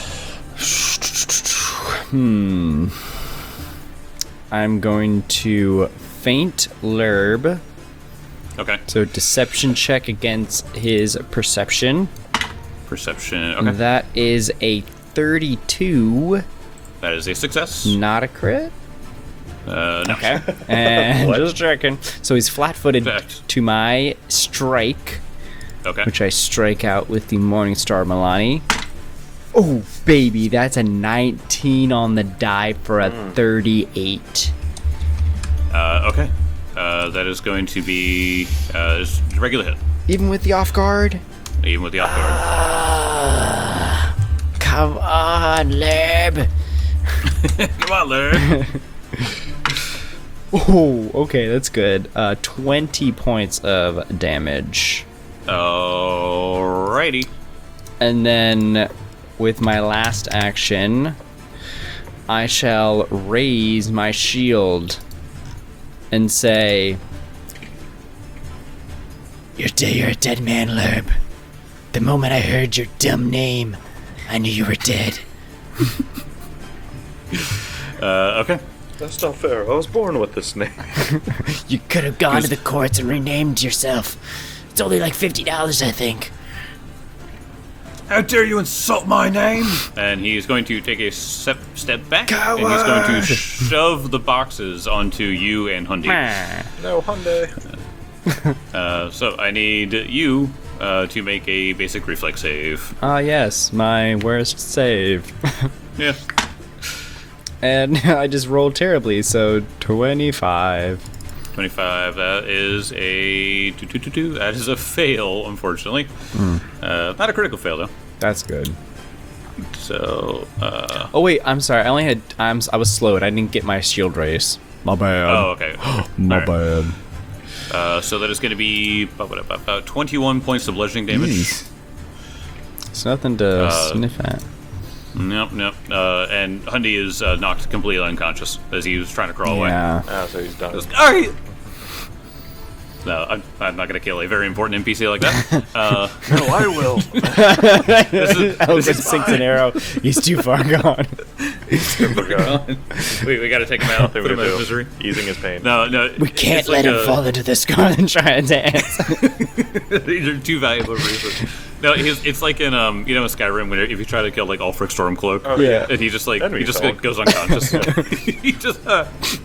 Hmm. I'm going to feint Lerb. Okay. So deception check against his perception. Perception. Okay. That is a thirty-two. That is a success. Not a crit. Uh, no. Okay. And just checking. So he's flat-footed Fact. to my strike, Okay. which I strike out with the Morningstar Milani. Oh, baby, that's a nineteen on the die for a thirty-eight. Uh, okay. Uh, that is going to be uh, just a regular hit, Even with the off guard? even with the off guard. Come on, Leb. Come on, Larry. Oh, okay, that's good. Uh, twenty points of damage. Alrighty. And then with my last action, I shall raise my shield and say, You're, de- you're a dead man, Lerb. The moment I heard your dumb name, I knew you were dead. Uh, okay. That's not fair. I was born with this name. You could have gone to the courts and renamed yourself. It's only like fifty dollars, I think. How dare you insult my name? And he's going to take a step step back, and he's going to shove the boxes onto you and Hundi. No, Hyundai. Uh, so I need you uh, to make a basic reflex save. Ah, yes, my worst save. Yeah. And I just rolled terribly, so twenty-five. twenty-five, that is a two, two, two, two. That is a fail, unfortunately. Uh, not a critical fail, though. That's good. So, uh, Oh wait, I'm sorry. I only had I'm s- I was slowed. I didn't get my shield race. My bad. oh, okay. My All right. bad. Uh, so that is going to be about twenty-one points of bludgeoning damage. It's nothing to Uh, sniff at. Nope, nope. Uh, and Hundi is uh, knocked completely unconscious as he was trying to crawl away. Yeah. Ah, so he's done. All right. No, I'm, I'm not going to kill a very important N P C like that. Uh, No, I will. this is, Elgin sinks an arrow. He's too far gone. Forgot. we we got to take him out, Nothing put we him out of do. misery. Easing his pain. No, no. We can't it's let like him a- fall into this Go and try and dance. These are two valuable reasons. No, he's, it's like in um, you know, in Skyrim, when if you try to kill like Ulfric Stormcloak, Oh, yeah. and he just like Then we he just saw like, goes unconscious. he just. Uh,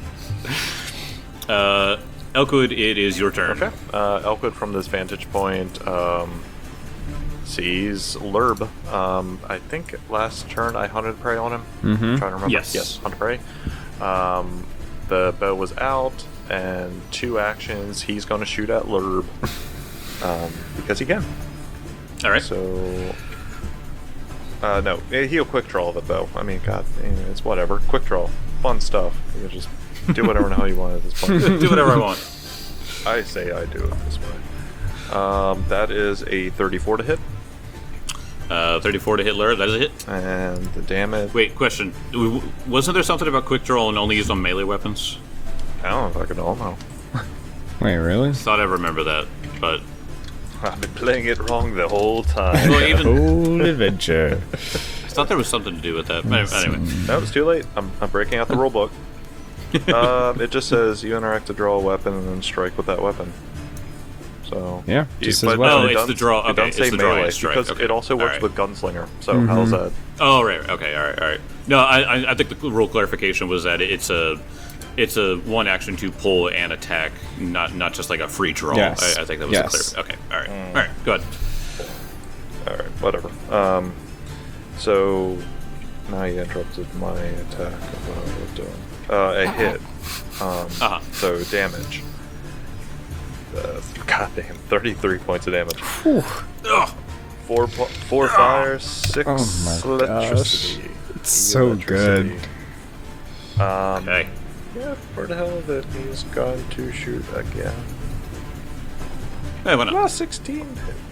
uh, Elkwood, it is your turn. Okay. Uh, Elkwood from this vantage point um, sees Lurb. Um, I think last turn I hunted prey on him. Mm-hmm. Trying to remember. Yes. Yes, hunted prey. Um, the bow was out, and two actions. He's going to shoot at Lurb um, because he can. All right. So. Uh, no, he'll quick draw the bow. I mean, God, it's whatever. Quick draw, fun stuff. You just do whatever the hell you want at this point. Do whatever I want. I say I do it this way. Um, that is a thirty-four to hit, Uh, thirty-four to hit Lurb. That is a hit. and the damage. Wait, question. W- Wasn't there something about quick draw and only used on melee weapons? I don't know if I can all know. Wait, really? Thought I remember that, but I've been playing it wrong the whole time. well, even Whole adventure. I thought there was something to do with that. But anyway, No, it's too late. I'm, I'm breaking out the rule book. um, it just says you interact to draw a weapon and then strike with that weapon. So Yeah, you- just as but well. Oh, it it's doesn't- the draw- It okay, doesn't it's say the draw and melee strike, because okay. it also works Alright. with gunslinger. So how's that? oh right, okay, all right, all right. No, I I, I think the rule clarification was that it's a it's a one action to pull and attack, not not just like a free draw. Yes. I, I think that was Yes. the clear. Okay, all right, all right, go ahead. All right, whatever. Um, so now you interrupted my attack of what I was doing. Uh, a hit. Um, Uh-huh. So damage. Uh, goddamn, thirty-three points of damage. Ugh. Four, po- four fire, six Oh my electricity. It's so good. Electricity. Um, Okay. Yeah, for the hell of it, he's going to shoot again. Hey, why not? Ah, sixteen.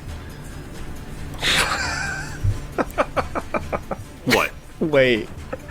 What? Wait.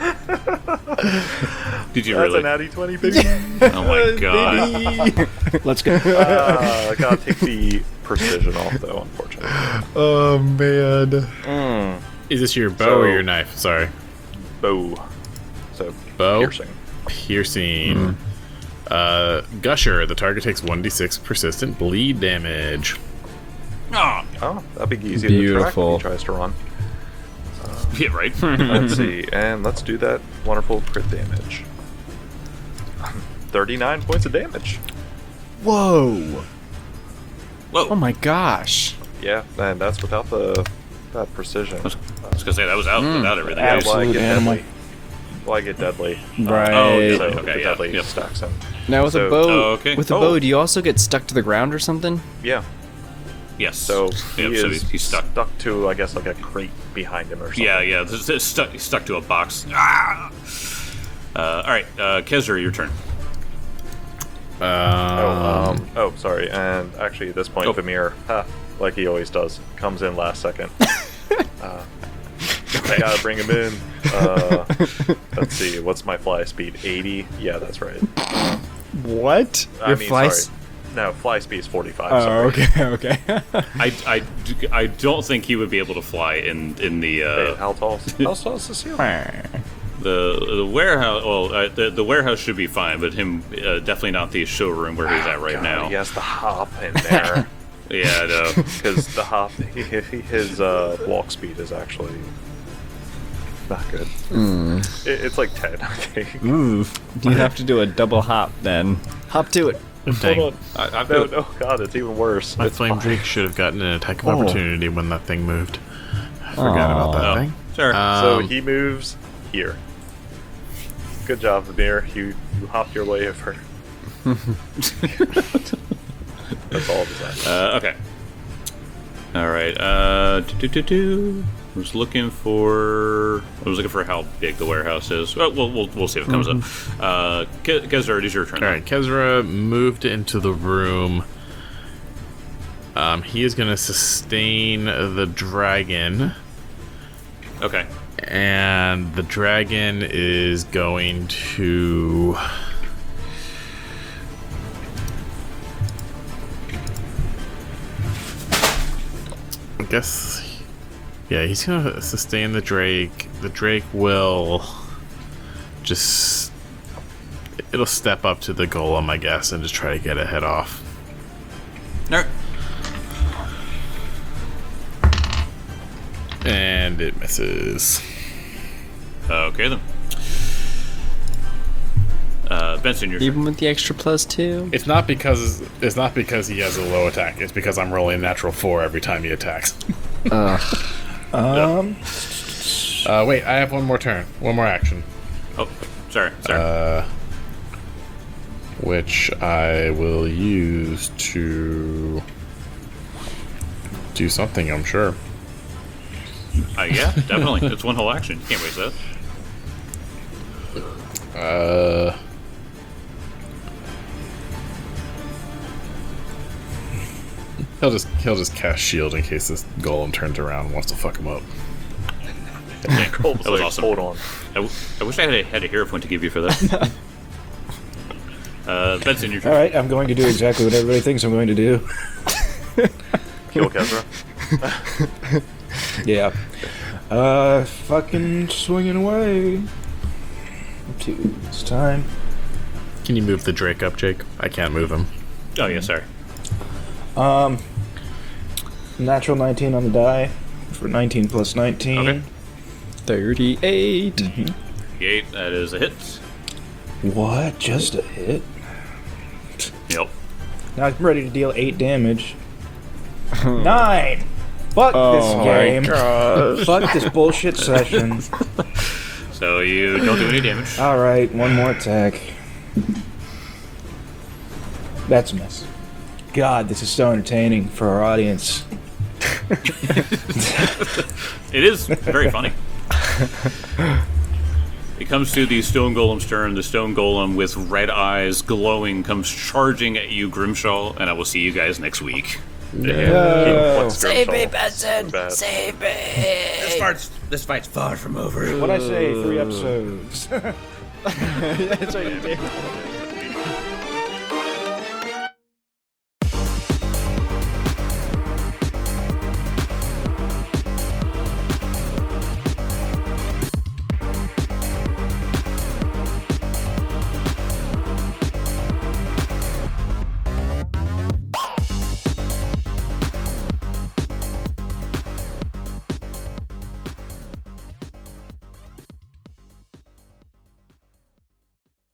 Did you That's really? a natty twenty, baby. Oh my god. Let's go. uh, I gotta take the precision off, though, unfortunately. Oh man. Mm, Is this your bow So- or your knife? Sorry. bow. So, Bow? piercing. Piercing. Uh, Gusher. The target takes one d six persistent bleed damage. Oh, Oh, that'd be easy Beautiful. to track if he tries to run. yeah, right. Let's see, and let's do that wonderful crit damage. thirty-nine points of damage. Whoa. Whoa. Oh my gosh. Yeah, and that's without the that precision. I was gonna say that was out without everything. Yeah, else. well, I Absolute get animal. deadly. Well, I get deadly. Uh, Right. Oh, yeah, so okay, the yeah, deadly yep. stacks in. Now with So- a bow, Oh, okay. with a Oh. bow, do you also get stuck to the ground or something? Yeah, Yes. so he yeah, so is he's, he's stuck. stuck to, I guess, like a crate behind him or something. Yeah, yeah. This is stuck stuck to a box. Ah! Uh, all right, uh, Kezra, your turn. Oh, Um, um, oh, sorry. And actually, at this point, Oh. Vamir, ha, like he always does, comes in last second. uh, I gotta bring him in. Uh, let's see, what's my fly speed? eighty? Yeah, that's right. What? I Your mean, fly sorry. No, fly speed is forty-five. Oh, sorry. okay, okay. I, I, d- I don't think he would be able to fly in in the Hey, uh, how tall? How tall is the ceiling? the the warehouse. Well, uh, the the warehouse should be fine, but him uh, definitely not the showroom where he's at right God, now. He has to hop in there. Yeah, I know. Because the hop, he, he- his uh, walk speed is actually not good. It, it's like ten, I think. Ooh. You have to do a double hop then. Hop to it. Dang. Hold on. I, I've No, got, no, God, it's even worse. My It's flame fine. drake should have gotten an attack of Oh. opportunity when that thing moved. I forgot about that Oh, thing. sure. So Um, he moves here. Good job, Amir. You you hopped your way over. That's all I'm saying. Uh, okay. All right. Uh, do, do, do. I was looking for. I was looking for how big the warehouse is. Well, we'll we'll, we'll see if it comes up. Uh, Ke- Kezra, it is your turn. All right, Kezra moved into the room. Um, he is going to sustain the dragon, Okay. and the dragon is going to. I guess. Yeah, he's going to sustain the drake. The drake will just. It'll step up to the golem, I guess, and just try to get a head off. All right. And it misses. Okay then. Uh, Benson, your turn. Even with the extra plus two. It's not because it's not because he has a low attack. It's because I'm rolling a natural four every time he attacks. Um, Uh, wait, I have one more turn, one more action, Oh, sorry. Sorry. uh, which I will use to do something. I'm sure. Uh, yeah, definitely. It's one whole action. You can't waste that. Uh, he'll just he'll just cast shield in case this golem turns around and wants to fuck him up. Yeah, Cole's that was like, awesome. Hold on. I, w- I wish I had a, had a hero point to give you for that. uh, Benson, your turn. all right, I'm going to do exactly what everybody thinks I'm going to do. Kill Kezra. Yeah. Uh, fucking swinging away. Two this time. Can you move the Drake up, Jake? I can't move him. Oh yeah, sorry. Um, natural nineteen on the die for nineteen plus nineteen. Okay. thirty-eight. Eight. That is a hit. What? Just a hit? Yep. Now I'm ready to deal eight damage. Nine. Fuck Oh this my game. Fuck this bullshit session. So you don't do any damage. All right, one more attack. That's a miss. God, this is so entertaining for our audience. It is very funny. It comes to the stone golem's turn. The stone golem with red eyes glowing comes charging at you, Grimshaw, and I will see you guys next week. Yo. Save me, Benson! Bad. Save me! This fight's, this fight's far from over. What'd I say? Three episodes. That's right, you did.